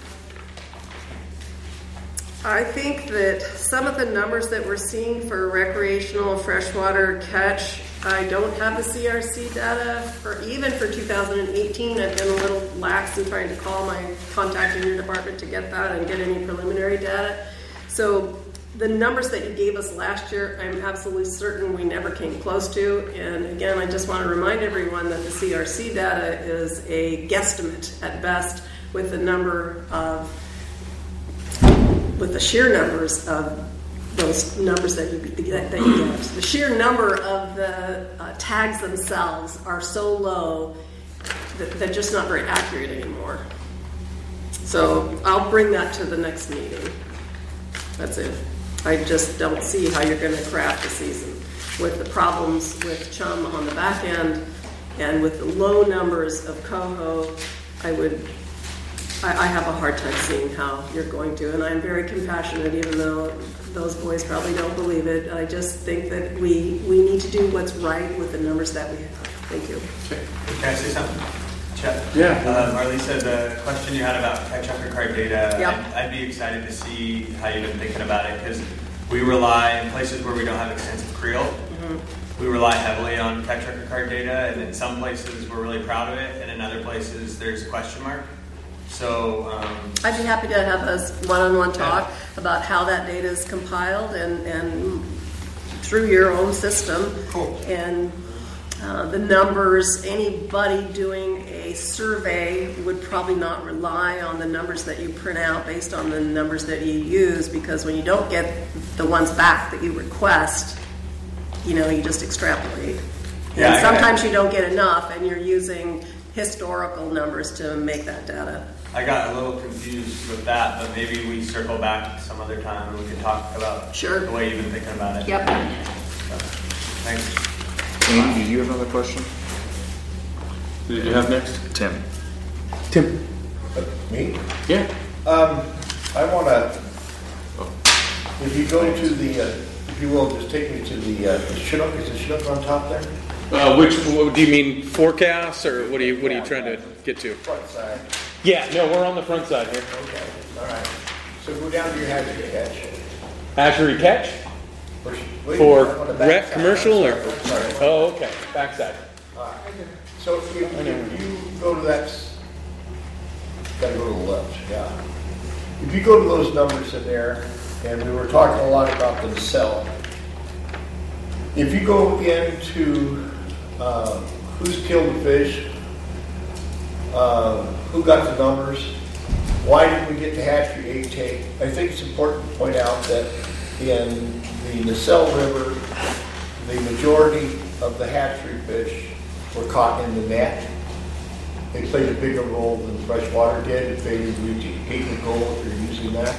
I think that some of the numbers that we're seeing for recreational freshwater catch, I don't have the C R C data for even for two thousand eighteen. I've been a little lax in trying to call my contact in your department to get that and get any preliminary data. So the numbers that you gave us last year, I'm absolutely certain we never came close to. And again, I just want to remind everyone that the C R C data is a guesstimate at best with the number of with the sheer numbers of those numbers that you, that, that you get. The sheer number of the uh, tags themselves are so low that they're just not very accurate anymore. So I'll bring that to the next meeting. That's it. I just don't see how you're going to craft a season with the problems with chum on the back end and with the low numbers of coho. I would I have a hard time seeing how you're going to, and I'm very compassionate, even though those boys probably don't believe it. I just think that we we need to do what's right with the numbers that we have. Thank you. Okay. Can I say something? Chet? Yeah. Uh, Marlisa, the question you had about catch record card data, Yep. I'd, I'd be excited to see how you've been thinking about it, because we rely in places where we don't have extensive creel. Mm-hmm. We rely heavily on catch record card data, and in some places we're really proud of it, and in other places there's a question mark. So, um, I'd be happy to have us one-on-one talk about how that data is compiled and, and through your own system. Cool. And uh, the numbers, anybody doing a survey would probably not rely on the numbers that you print out based on the numbers that you use, because when you don't get the ones back that you request, you know, you just extrapolate. Yeah, and I- sometimes you don't get enough and you're using historical numbers to make that data. I got a little confused with that, but maybe we circle back some other time and we can talk about Sure. the way you've been thinking about it. Yep. So, thanks. Andy, did you have another question? Did you have next? Tim. Tim. Uh, Me? Yeah. Um, I want to, if you go to the, uh, if you will, just take me to the, uh, the Chinook, is the Chinook on top there? Uh, which, what, do you mean forecasts, or what are you, what are you trying to get to? Front side. Yeah, no, we're on the front side here. Okay, all right. So go down to your hatchery catch. Hatchery catch? Wait, wait, For on the back rec side. commercial, or? I'm sorry. Oh, okay, backside. All right. So if you, if you go to that, s- gotta go to the left, yeah. If you go to those numbers in there, and we were talking a lot about the nacelle. If you go into uh, who's killed the fish, uh, who got the numbers, why did we get the hatchery egg take? I think it's important to point out that in the Nacelle River, the majority of the hatchery fish were caught in the net. They played a bigger role than freshwater did. It favored technical if you're using that.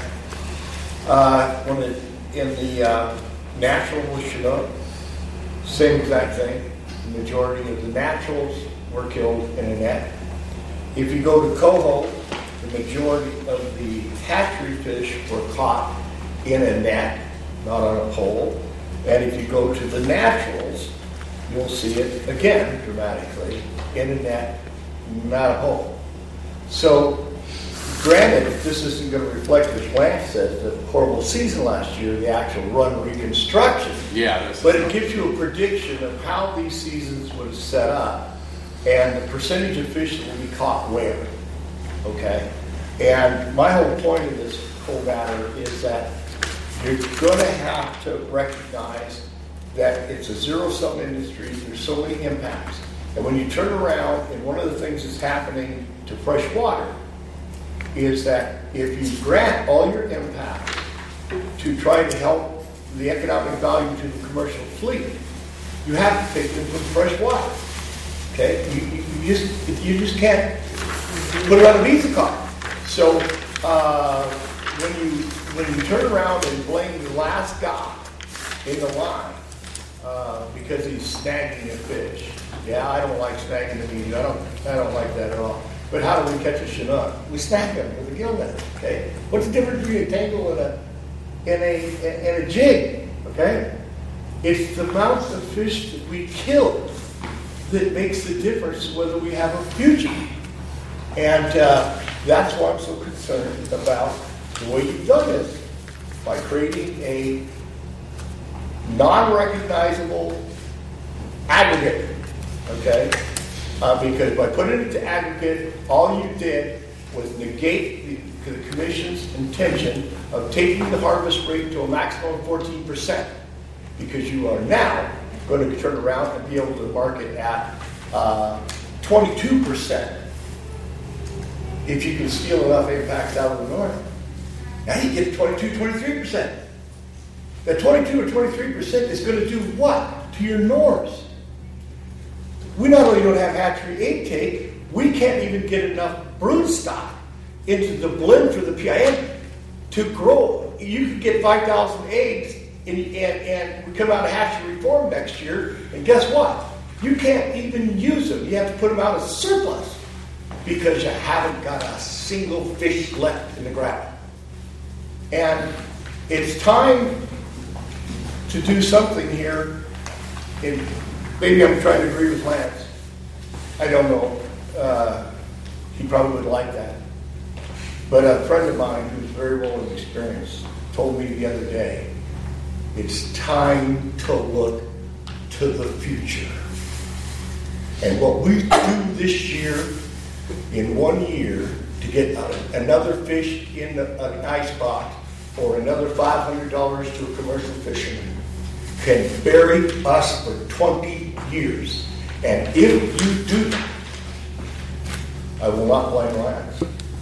Uh, when it, in the uh, natural with Chinook, same exact thing. The majority of the naturals were killed in a net. If you go to Coho, the majority of the hatchery fish were caught in a net, not on a pole. And if you go to the naturals, you'll see it again dramatically in a net, not a pole. So, granted, this isn't going to reflect, as Lance said, the horrible season last year, the actual run reconstruction. Yeah. That's But it gives you a prediction of how these seasons would have set up and the percentage of fish that will be caught where. Okay? And my whole point of this whole matter is that you're going to have to recognize that it's a zero-sum industry. There's so many impacts. And when you turn around, and one of the things that's happening to fresh water is that if you grant all your impacts to try to help the economic value to the commercial fleet, you have to take them from fresh water. Okay? You, you, you just you just can't put it on a Visa card. So uh, when you when you turn around and blame the last guy in the line uh, because he's snagging a fish, yeah, I don't like snagging the meat. I don't I don't like that at all. But how do we catch a Chinook? We snag them with a gill net. Okay, what's the difference between a tangle and a and a and a jig? Okay, it's the amounts of fish that we kill that makes the difference whether we have a future. And uh, that's why I'm so concerned about the way you've done this, by creating a non-recognizable aggregate, okay? Uh, because by putting it to aggregate, all you did was negate the, the Commission's intention of taking the harvest rate to a maximum of fourteen percent, because you are now going to turn around and be able to market at uh, twenty-two percent if you can steal enough impacts out of the north. Now you get twenty-two, twenty-three percent. That twenty-two or twenty-three percent is going to do what to your Norse? We not only don't have hatchery egg take, we can't even get enough brood stock into the blend for the P I N to grow. You could get five thousand eggs and, and, and we come out of hatchery reform next year, and guess what? You can't even use them. You have to put them out as surplus because you haven't got a single fish left in the ground. And it's time to do something here. And maybe I'm trying to agree with Lance. I don't know. Uh, he probably would like that. But a friend of mine who's very well experienced told me the other day, it's time to look to the future. And what we do this year, in one year, to get another fish in the, an ice box or another five hundred dollars to a commercial fisherman can bury us for twenty years. And if you do that, I will not blame Lions.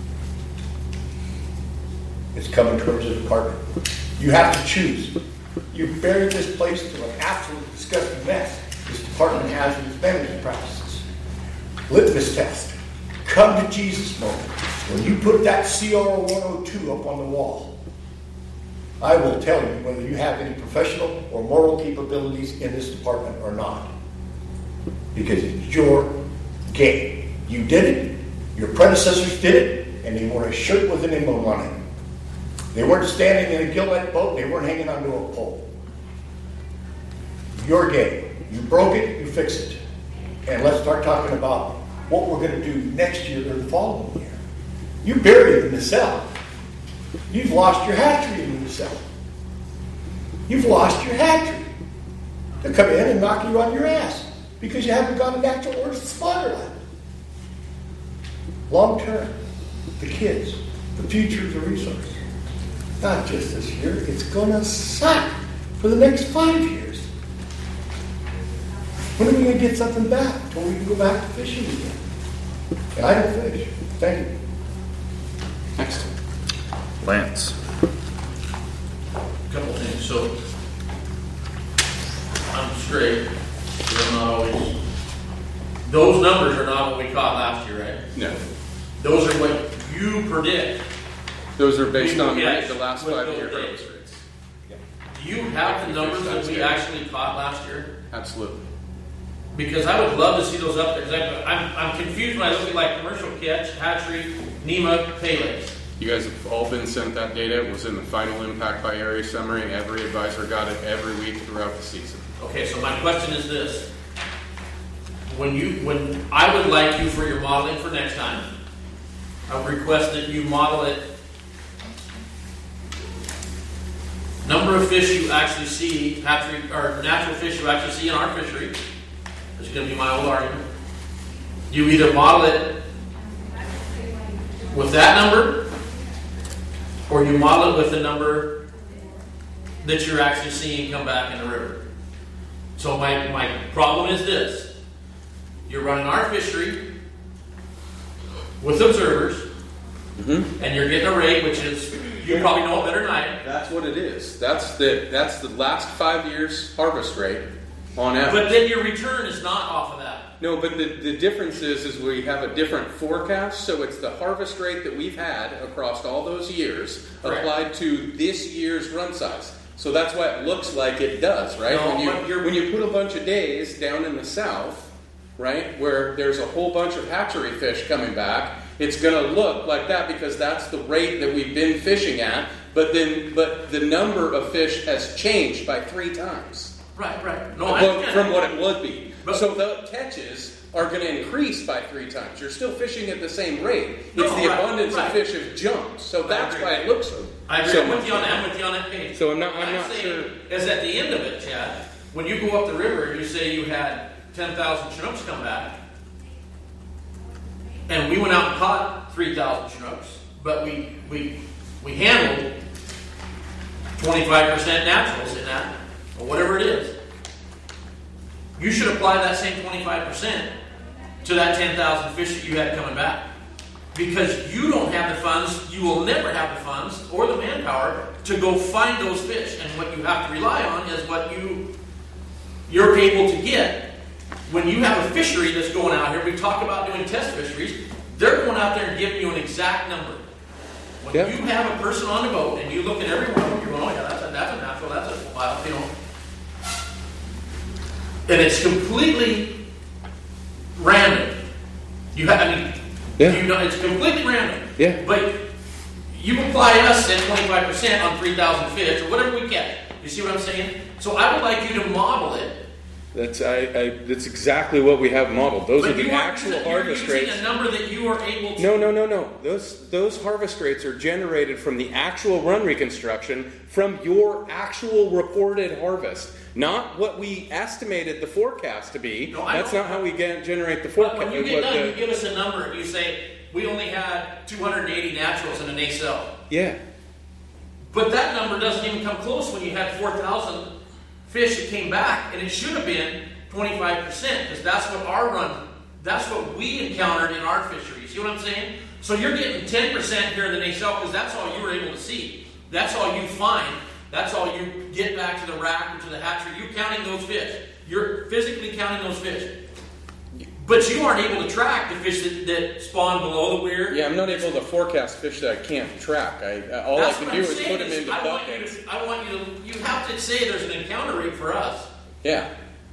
It's coming towards the department. You have to choose. You buried this place to an absolute disgusting mess this department has in its management practices. Litmus test. Come to Jesus moment. When you put that C R one oh two up on the wall, I will tell you whether you have any professional or moral capabilities in this department or not. Because it's your game. You did it, your predecessors did it, and they wore a shirt with an emblem on it. They weren't standing in a gillette boat, they weren't hanging onto a pole. Your game. You broke it, you fix it. And let's start talking about what we're going to do next year or the following year. You buried it in the cell. You've lost your hatchery in the cell. You've lost your hatchery. They'll come in and knock you on your ass because you haven't got a natural order spotter line. Long term, the kids, the future of the resource. Not just this year, it's going to suck for the next five years. When are we going to get something back until we can go back to fishing again? And I don't fish. Thank you. Next. Lance. A couple things. So, I'm straight. They're not always. Those numbers are not what we caught last year, right? No. Those are what you predict. Those are based on Yes, the last with five those year days. growth rates. Do you have the numbers that we actually caught last year? Absolutely. Because I would love to see those up there. 'Cause I'm, I'm, I'm confused when I look at like commercial catch, hatchery, NEMA, Pele. You guys have all been sent that data. It was in the final impact by area summary, and every advisor got it every week throughout the season. Okay, so my question is this. When you, when I would like you for your modeling for next time, I would request that you model it. Number of fish you actually see, hatchery, or natural fish you actually see in our fishery. That's going to be my old argument. You either model it with that number, or you model it with the number that you're actually seeing come back in the river. So my, my problem is this. You're running our fishery with observers, mm-hmm. and you're getting a rate which is, you probably know it better than I do. That's what it is. That's the that's the last five years harvest rate on average. But then your return is not off of that. No, but the, the difference is, is we have a different forecast, so it's the harvest rate that we've had across all those years Correct. applied to this year's run size. So that's why it looks like it does, right? No, when you but you're- when you put a bunch of days down in the south, right, where there's a whole bunch of hatchery fish coming back, it's going to look like that because that's the rate that we've been fishing at. But then, but the number of fish has changed by three times. Right, right. No, I From- understand from that. what it would be. But- so the catches are going to increase by three times. You're still fishing at the same rate. It's No, the right, abundance right. of fish have jumped. So I that's agree. why it looks so. I agree. so I'm with much you on that. better. I'm with you on that page. So I'm not. I'm I'm not saying sure. is at the end of it, Chad, when you go up the river and you say you had ten thousand Chinooks come back, and we went out and caught three thousand Chinooks, but we we we handled twenty-five percent naturals in that, or whatever it is. You should apply that same twenty-five percent to that ten thousand fish that you had coming back. Because you don't have the funds, you will never have the funds or the manpower to go find those fish. And what you have to rely on is what you, you're able to get. When you have a fishery that's going out here, we talk about doing test fisheries, they're going out there and giving you an exact number. When Yeah. you have a person on the boat and you look at every one of them, you're going, oh yeah, that's a, that's a natural, that's a wild, you know. And it's completely random. You have, I mean, Yeah. you know, it's completely random. Yeah. But you apply us at twenty-five percent on three thousand fish or whatever we get. You see what I'm saying? So I would like you to model it. That's I, I. That's exactly what we have modeled. Those but are the you are actual using, harvest you're using rates. a number that you are able to. No, no, no, no. Those those harvest rates are generated from the actual run reconstruction from your actual reported harvest, not what we estimated the forecast to be. No, I That's know. not how we get, generate the But forecast. when you get done, you give us a number and you say, we only had two hundred eighty naturals in a nacelle. Yeah. But that number doesn't even come close when you had four thousand fish that came back, and it should have been twenty-five percent, because that's what our run, that's what we encountered in our fisheries. See what I'm saying? So you're getting ten percent here in the nacelle because that's all you were able to see. That's all you find. That's all you get back to the rack or to the hatchery. You're counting those fish. You're physically counting those fish. But you aren't able to track the fish that, that spawn below the weir. Yeah, I'm not able to forecast fish that I can't track. I uh, all That's I can what do I'm is saying put them is into I want you buckets. to, I want you to, you have to say there's an encounter rate for us. Yeah.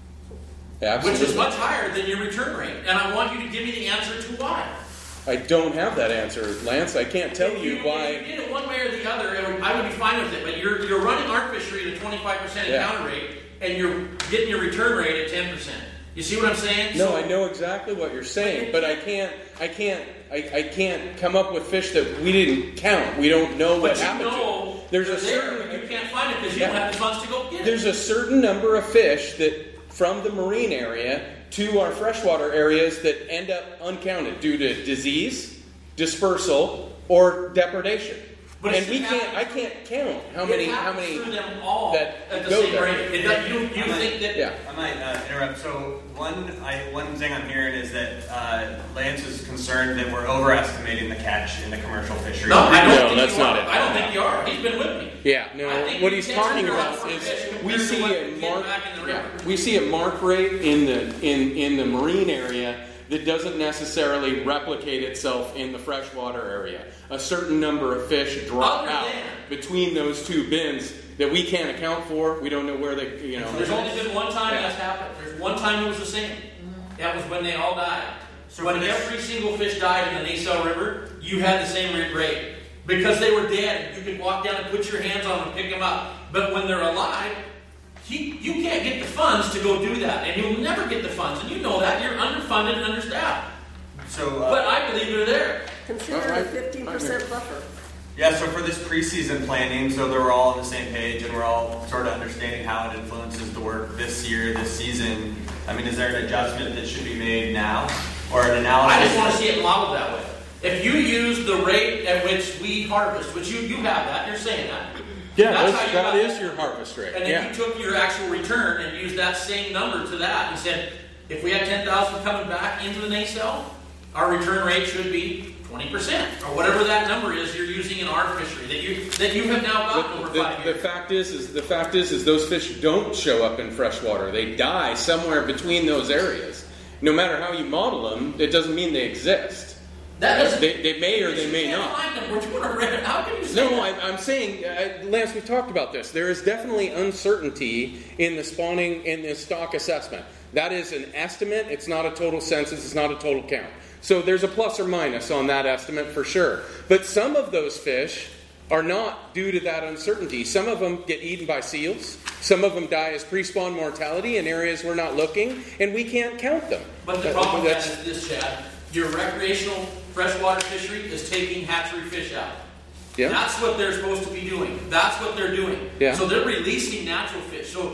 Yeah, absolutely. Which is much higher than your return rate. And I want you to give me the answer to why. I don't have that answer, Lance. I can't tell If you, you why. If you did it one way or the other, it would, I would be fine with it. But you're, you're running our fishery at a twenty-five percent Yeah. encounter rate, and you're getting your return rate at ten percent. You see what I'm saying? No, So- I know exactly what you're saying, but I can't, I can't, I, I can't come up with fish that we didn't count. We don't know what But you happened know to. There's a they're there, certain. but you can't find it because you Yeah. don't have the funds to go get it. There's a certain number of fish that from the marine area to our freshwater areas that end up uncounted due to disease, dispersal, or depredation. But and it we should can't. happen- I can't count how It many. How happens many through them all that at the go same there. rate. It does- you you I might- think that? Yeah. I might uh, interrupt. So one, I, one thing I'm hearing is that uh, Lance is concerned that we're overestimating the catch in the commercial fishery. No, I don't No, think that's you not are. it. I don't think you are. He's been with me. Yeah, I no. think What you he's catch talking more about fish is compared we to see what a you get mark. back in the Yeah, river. we see a mark rate in the in in the marine area that doesn't necessarily replicate itself in the freshwater area. A certain number of fish drop Other out than- between those two bins that we can't account for. We don't know where they, you know. There's only been one time Yeah. that's happened. There's one time it was the same. That was when they all died. So when for this- every single fish died in the Nacelle River, you had the same rate. Because they were dead, you could walk down and put your hands on them and pick them up. But when they're alive, he, you can't get the funds to go do that. And you'll never get the funds. And you know that. You're underfunded and understaffed. So, uh, But I believe they're there. Consider All right. a fifteen percent buffer. yeah, so for this preseason planning, so that we're all on the same page and we're all sort of understanding how it influences the work this year, this season. I mean, is there an adjustment that should be made now, or an analysis? I just want to see it modeled that way. If you use the rate at which we harvest, which you, you have that, you're saying that. Yeah, That's that's, how you that got is it. your harvest rate. And then Yeah. you took your actual return and used that same number to that and said, if we had ten thousand coming back into the nacelle, our return rate should be twenty percent, or whatever that number is you're using in our fishery that you that you have now gotten over The, five the, the years. fact is, is the fact is, is those fish don't show up in freshwater. They die somewhere between those areas. No matter how you model them, it doesn't mean they exist. That doesn't. They, they may or they you may can't not. find them. We're doing a rate. How can you say No, that? I, I'm saying, uh, Lance, we've talked about this. There is definitely uncertainty in the spawning, in the stock assessment. That is an estimate. It's not a total census. It's not a total count. So there's a plus or minus on that estimate for sure. But some of those fish are not due to that uncertainty. Some of them get eaten by seals. Some of them die as pre-spawn mortality in areas we're not looking, and we can't count them. But the Uh, problem with that that's- is this, Chad. Your recreational freshwater fishery is taking hatchery fish out. Yeah. That's what they're supposed to be doing. That's what they're doing. Yeah. So they're releasing natural fish. So,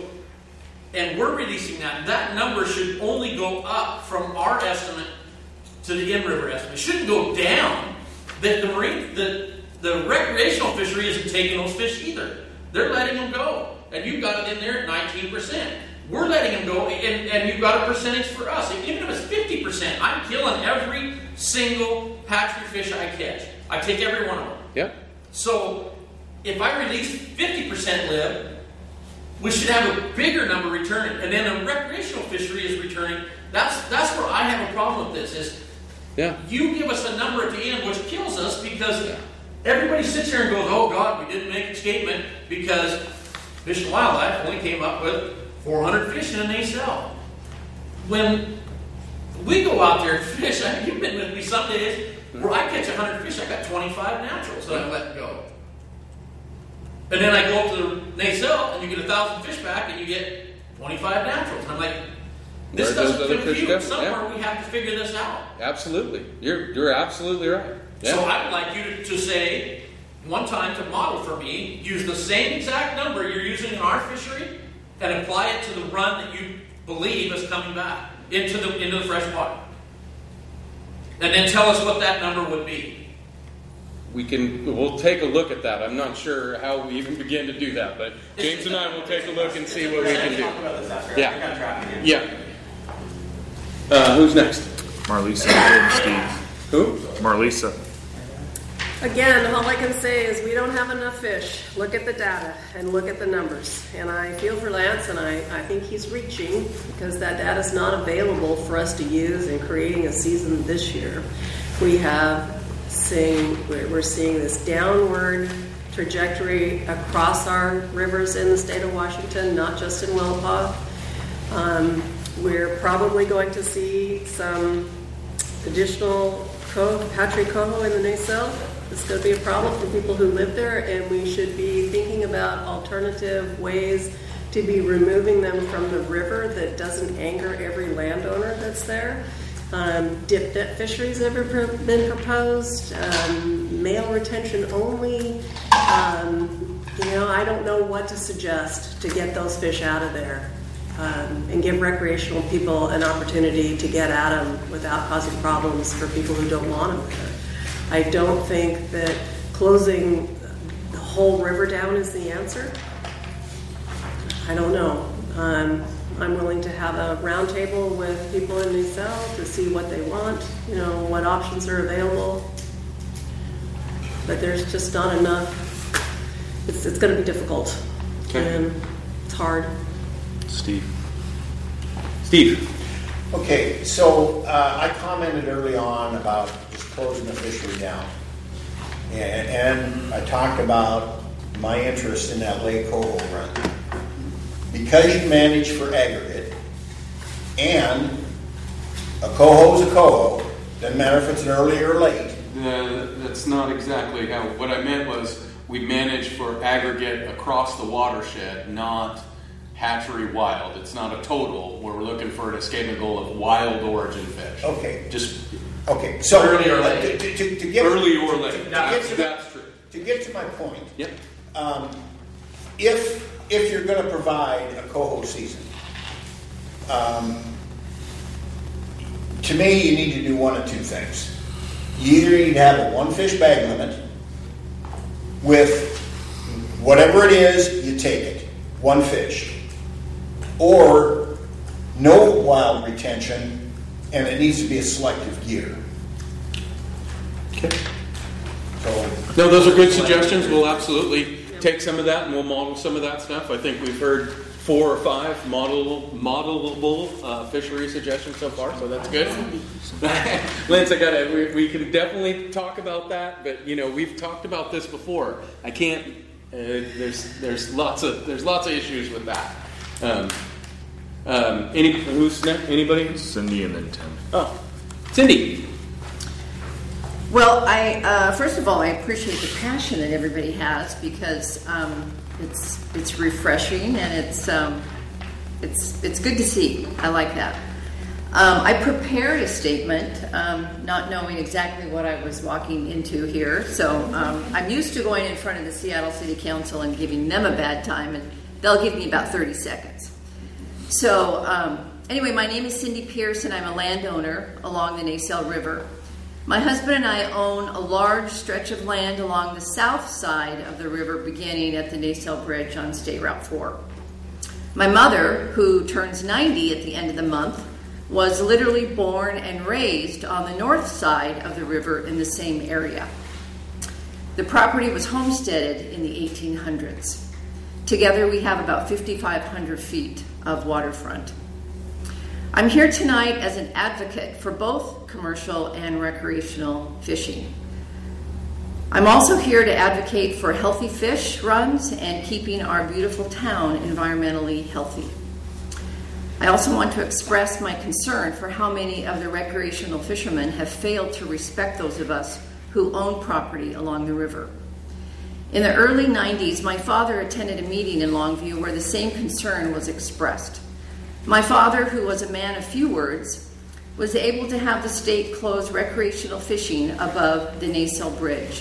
and we're releasing that. That number should only go up from our estimate to the in-river estimate. It shouldn't go down. The, the marine, the, the recreational fishery isn't taking those fish either. They're letting them go. And you've got it in there at nineteen percent. We're letting them go, and, and you've got a percentage for us. And even if it's fifty percent, I'm killing every single hatchery fish I catch. I take every one of them. Yeah. So if I release fifty percent live, we should have a bigger number returning. And then a recreational fishery is returning. That's that's where I have a problem with this, is Yeah. you give us a number at the end, which kills us, because everybody sits here and goes, oh God, we didn't make a statement because Fish and Wildlife only came up with four hundred fish in a nacelle. When we go out there and fish, I mean, you've been with me some days where I catch one hundred fish, I got twenty-five naturals that I let go. And then I go up to the nacelle and you get one thousand fish back and you get twenty-five naturals. And I'm like, this Where those doesn't other fish compute. go? Somewhere Yeah. we have to figure this out. Absolutely. You're you're absolutely right. Yeah. So I would like you to, to say, one time to model for me, use the same exact number you're using in our fishery and apply it to the run that you believe is coming back into the into the fresh water. And then tell us what that number would be. We can, we'll take a look at that. I'm not sure how we even begin to do that, but James and I will take a look and see what we can do. Yeah. Yeah. Uh, who's next? Marlisa and Steve. Who? Marlisa. Again, all I can say is we don't have enough fish. Look at the data and look at the numbers. And I feel for Lance, and I, I think he's reaching because that data is not available for us to use in creating a season this year. We have seeing, we're seeing this downward trajectory across our rivers in the state of Washington, not just in Willapa. Um, we're probably going to see some additional co- Patrick coho in the Nacelle. It's going to be a problem for people who live there, and we should be thinking about alternative ways to be removing them from the river that doesn't anger every landowner that's there. Um, dip net fisheries have been proposed, um, male retention only. Um, you know, I don't know what to suggest to get those fish out of there um, and give recreational people an opportunity to get at them without causing problems for people who don't want them there. I don't think that closing the whole river down is the answer. I don't know. Um, I'm willing to have a roundtable with people in Nacelle to see what they want, you know, what options are available. But there's just not enough. It's, it's going to be difficult. Okay. And it's hard. Steve. Steve. Okay, so uh, I commented early on about just closing the fishery down. And, and I talked about my interest in that Lake Coho run. Because you manage for aggregate, and a coho is a coho, doesn't matter if it's an early or late. Uh, that's not exactly how, what I meant was we manage for aggregate across the watershed, not hatchery wild. It's not a total where we're looking for an escapement goal of wild origin fish. Okay. Just okay. So early or late. To, to, to get, early or late. To, to that's, get to that's the, true. To get to my point. Yep. Um, if if you're going to provide a coho season, um, to me, you need to do one of two things. You either need to have a one fish bag limit with whatever it is, you take it, one fish, or no wild retention, and it needs to be a selective gear. Okay. So, no, those are good suggestions. We'll absolutely take some of that and we'll model some of that stuff. I think we've heard four or five model, modelable uh, fishery suggestions so far, so that's good. Lance, I got it. We, we can definitely talk about that, but you know we've talked about this before. I can't. Uh, there's there's lots of there's lots of issues with that. Um, um, any who's next? Anybody? Cindy and then Tim. Oh, Cindy. Well, I uh, first of all, I appreciate the passion that everybody has because um, it's it's refreshing and it's um, it's it's good to see. I like that. Um, I prepared a statement, um, not knowing exactly what I was walking into here. So um, I'm used to going in front of the Seattle City Council and giving them a bad time, and they'll give me about thirty seconds. So um, anyway, my name is Cindy Pierce, and I'm a landowner along the Nacelle River. My husband and I own a large stretch of land along the south side of the river, beginning at the Nacelle Bridge on State Route four. My mother, who turns ninety at the end of the month, was literally born and raised on the north side of the river in the same area. The property was homesteaded in the eighteen hundreds. Together we have about fifty-five hundred feet of waterfront. I'm here tonight as an advocate for both commercial and recreational fishing. I'm also here to advocate for healthy fish runs and keeping our beautiful town environmentally healthy. I also want to express my concern for how many of the recreational fishermen have failed to respect those of us who own property along the river. In the early nineties, my father attended a meeting in Longview where the same concern was expressed. My father, who was a man of few words, was able to have the state close recreational fishing above the Nacelle Bridge.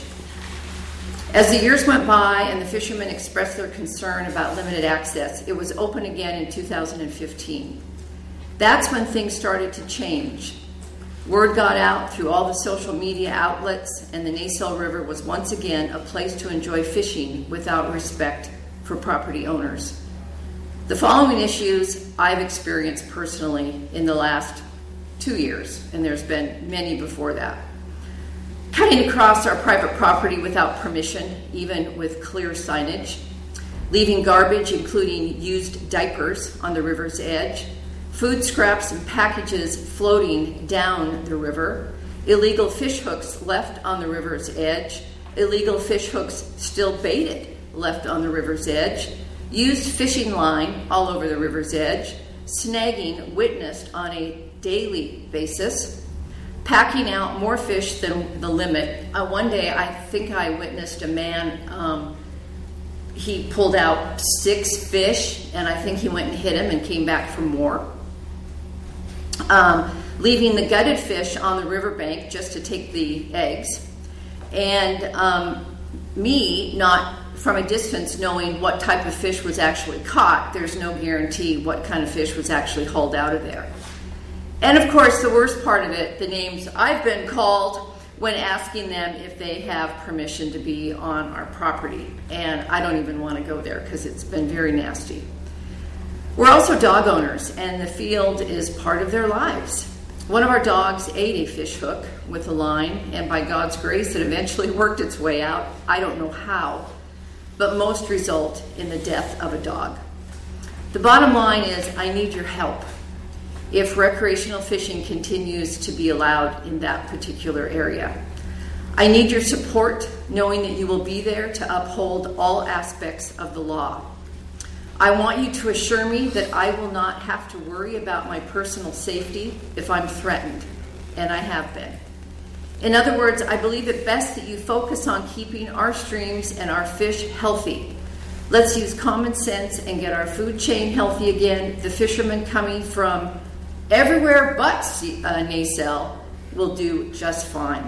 As the years went by and the fishermen expressed their concern about limited access, it was open again in two thousand fifteen. That's when things started to change. Word got out through all the social media outlets, and the Naysell River was once again a place to enjoy fishing without respect for property owners. The following issues I've experienced personally in the last two years, and there's been many before that. Cutting across our private property without permission, even with clear signage. Leaving garbage, including used diapers, on the river's edge. Food scraps and packages floating down the river. Illegal fish hooks left on the river's edge. Illegal fish hooks still baited left on the river's edge. Used fishing line all over the river's edge. Snagging witnessed on a daily basis. Packing out more fish than the limit. Uh, one day I think I witnessed a man, um, he pulled out six fish, and I think he went and hit him and came back for more. Um, leaving the gutted fish on the riverbank just to take the eggs, and um, me not from a distance knowing what type of fish was actually caught. There's no guarantee what kind of fish was actually hauled out of there. And of course, the worst part of it, the names I've been called when asking them if they have permission to be on our property, and I don't even want to go there because it's been very nasty. We're also dog owners, and the field is part of their lives. One of our dogs ate a fish hook with a line, and by God's grace, it eventually worked its way out. I don't know how, but most result in the death of a dog. The bottom line is, I need your help if recreational fishing continues to be allowed in that particular area. I need your support, knowing that you will be there to uphold all aspects of the law. I want you to assure me that I will not have to worry about my personal safety if I'm threatened, and I have been. In other words, I believe it best that you focus on keeping our streams and our fish healthy. Let's use common sense and get our food chain healthy again. The fishermen coming from everywhere but uh, Naysell will do just fine.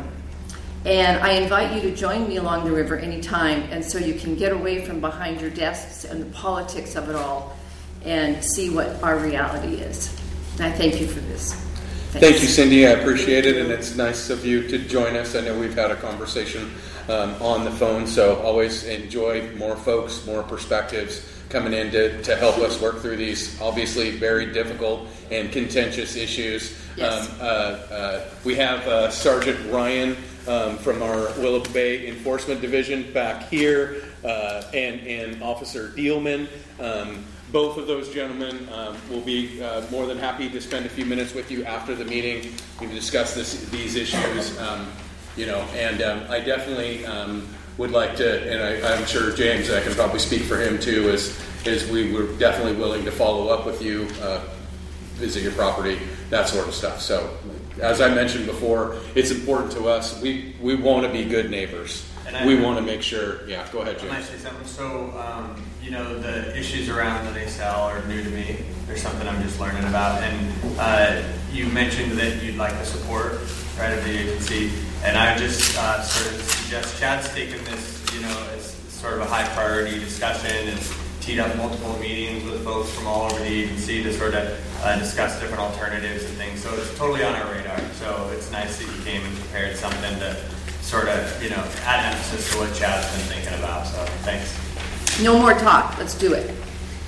And I invite you to join me along the river anytime, and so you can get away from behind your desks and the politics of it all and see what our reality is. And I thank you for this. Thanks. Thank you, Cindy. I appreciate it, and it's nice of you to join us. I know we've had a conversation um, on the phone, so always enjoy more folks, more perspectives coming in to, to help us work through these obviously very difficult and contentious issues. Yes. Um, uh, uh, we have uh, Sergeant Ryan um, from our Willow Bay Enforcement Division back here, uh, and, and Officer Dealman. Um, both of those gentlemen um, will be uh, more than happy to spend a few minutes with you after the meeting. We can discuss this, these issues, um, you know, and um, I definitely um, would like to, and I, I'm sure James, I can probably speak for him too, is, is we were definitely willing to follow up with you, uh, visit your property, that sort of stuff. So, as I mentioned before, it's important to us. We we want to be good neighbors. And I, we want to make sure. Yeah, go ahead, James. I might say something. So, um, you know, the issues around the Naysell are new to me. They're something I'm just learning about. And uh, you mentioned that you'd like the support, right, of the agency. And I just uh, sort of suggest Chad's taken this, you know, as sort of a high priority discussion and teed up multiple meetings with folks from all over the agency to sort of uh, discuss different alternatives and things. So it's totally on our radar. So it's nice that you came and prepared something to sort of, you know, add emphasis to what Chad's been thinking about. So thanks. No more talk. Let's do it.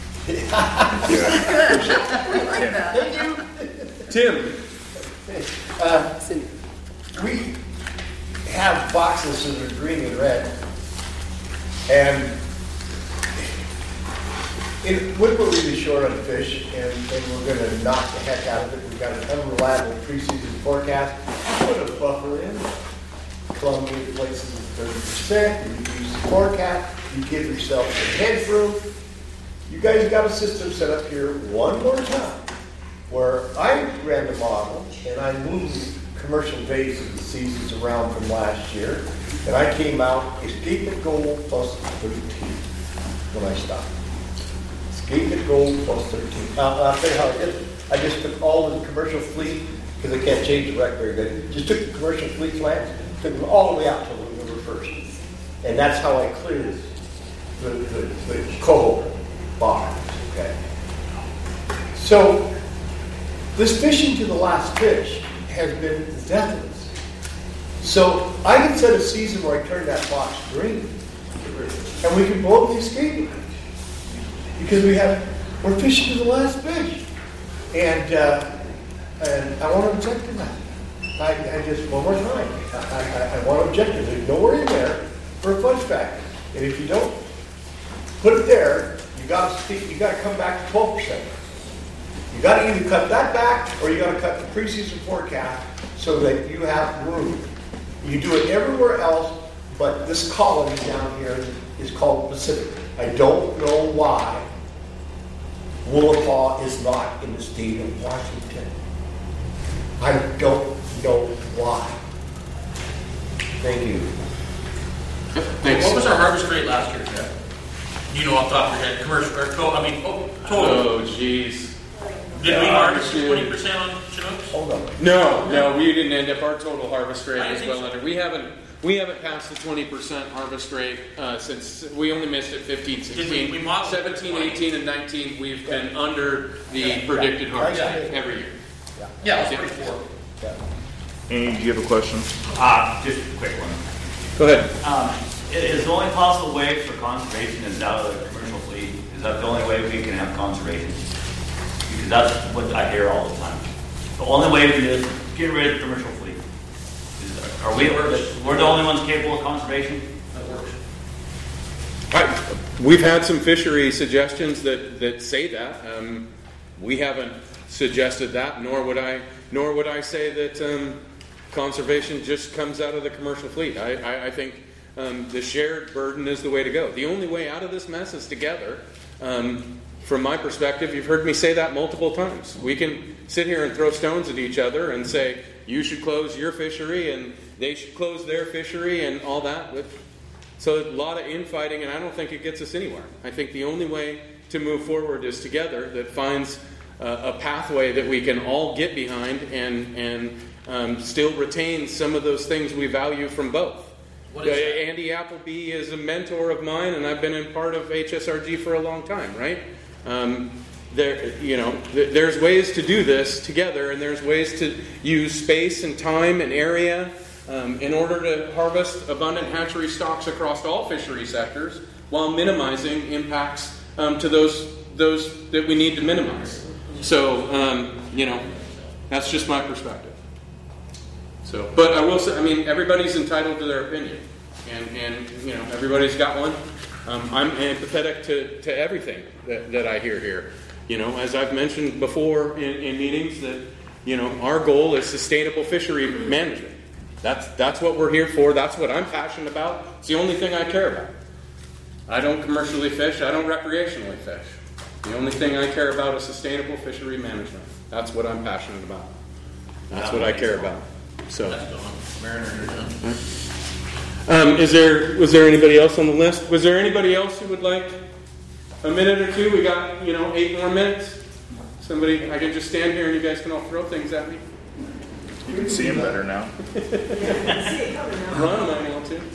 Tim. Uh, we have boxes that are green and red, and it, we're really short on fish, and, and we're going to knock the heck out of it. We've got an unreliable preseason forecast. Put a buffer in. Columbia places at thirty percent. You reduce the forecast. You give yourself some headroom. You guys got a system set up here one more time where I ran the model and I moved commercial days of the seasons around from last year, and I came out escapement goal plus thirteen when I stopped. Escapement goal plus thirteen. Now, I'll tell you how I did it. I just took all of the commercial fleet, because I can't change the rec very good, just took the commercial fleet plans, took them all the way out till November first. And that's how I cleared the, the, the cohort bar. Okay. So, this fishing to the last fish has been death of us. So I can set a season where I turn that box green, and we can blow the escape hatch because we have we're fishing to the last fish, and uh, and I want to object to that. I, I just one more time. I, I, I want to object to it. There's nowhere in there for a fudge factor, and if you don't put it there, you got to you got to come back to twelve percent. You got to either cut that back, or you got to cut the preseason forecast so that you have room. You do it everywhere else, but this colony down here is called Pacific. I don't know why Willapa is not in the state of Washington. I don't know why. Thank you. Thanks. What was our harvest rate last year, Jeff? You know off the top of your head, commercial, or total, I mean, oh, total. Oh, jeez. Did we Yeah, harvest shoot. twenty percent on Chinooks? Hold on. No, no, we didn't end up. Our total harvest rate I is think well so. under. We haven't we haven't passed the twenty percent harvest rate uh, since we only missed it fifteen, sixteen, we modeled it seventeen, twenty. eighteen, and nineteen. We've been under the predicted harvest rate every year. Yeah, it was forty-four. Andy, do you have a question? Uh, just a quick one. Go ahead. Um, i- is the only possible way for conservation is out of the commercial fleet? Is that the only way we can have conservation? Because that's what I hear all the time. The only way we can do is get rid of the commercial fleet. Is, are we, we're the only ones capable of conservation? That works. I, we've had some fishery suggestions that, that say that. Um, we haven't suggested that, nor would I. Nor would I say that um, conservation just comes out of the commercial fleet. I, I, I think um, the shared burden is the way to go. The only way out of this mess is together. Um, from my perspective, you've heard me say that multiple times. We can sit here and throw stones at each other and say, you should close your fishery and they should close their fishery and all that. But, so a lot of infighting, and I don't think it gets us anywhere. I think the only way to move forward is together that finds uh, a pathway that we can all get behind and, and um, still retain some of those things we value from both. What is that? Andy Appleby is a mentor of mine, and I've been in part of H S R G for a long time, right? Um, there, you know, th- there's ways to do this together, and there's ways to use space and time and area um, in order to harvest abundant hatchery stocks across all fishery sectors while minimizing impacts um, to those those that we need to minimize. So, um, you know, that's just my perspective. So, but I will say, I mean, everybody's entitled to their opinion, and and you know, everybody's got one. Um, I'm empathetic to, to everything that, that I hear here. You know, as I've mentioned before in, in meetings, that you know, our goal is sustainable fishery management. That's that's what we're here for. That's what I'm passionate about. It's the only thing I care about. I don't commercially fish. I don't recreationally fish. The only thing I care about is sustainable fishery management. That's what I'm passionate about. That's what I care about. So, That's gone. Mariner, you're done. um, is there was there anybody else on the list? Was there anybody else who would like a minute or two? We got you know eight more minutes. Somebody, I can just stand here and you guys can all throw things at me. You can see him better now. Ron might want to.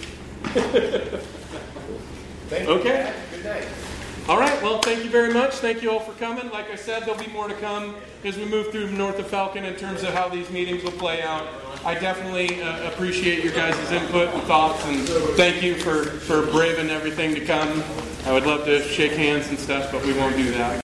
Thank you. Okay. Good night. All right, well, thank you very much. Thank you all for coming. Like I said, there'll be more to come as we move through north of Falcon in terms of how these meetings will play out. I definitely uh, appreciate your guys' input and thoughts, and thank you for, for braving everything to come. I would love to shake hands and stuff, but we won't do that.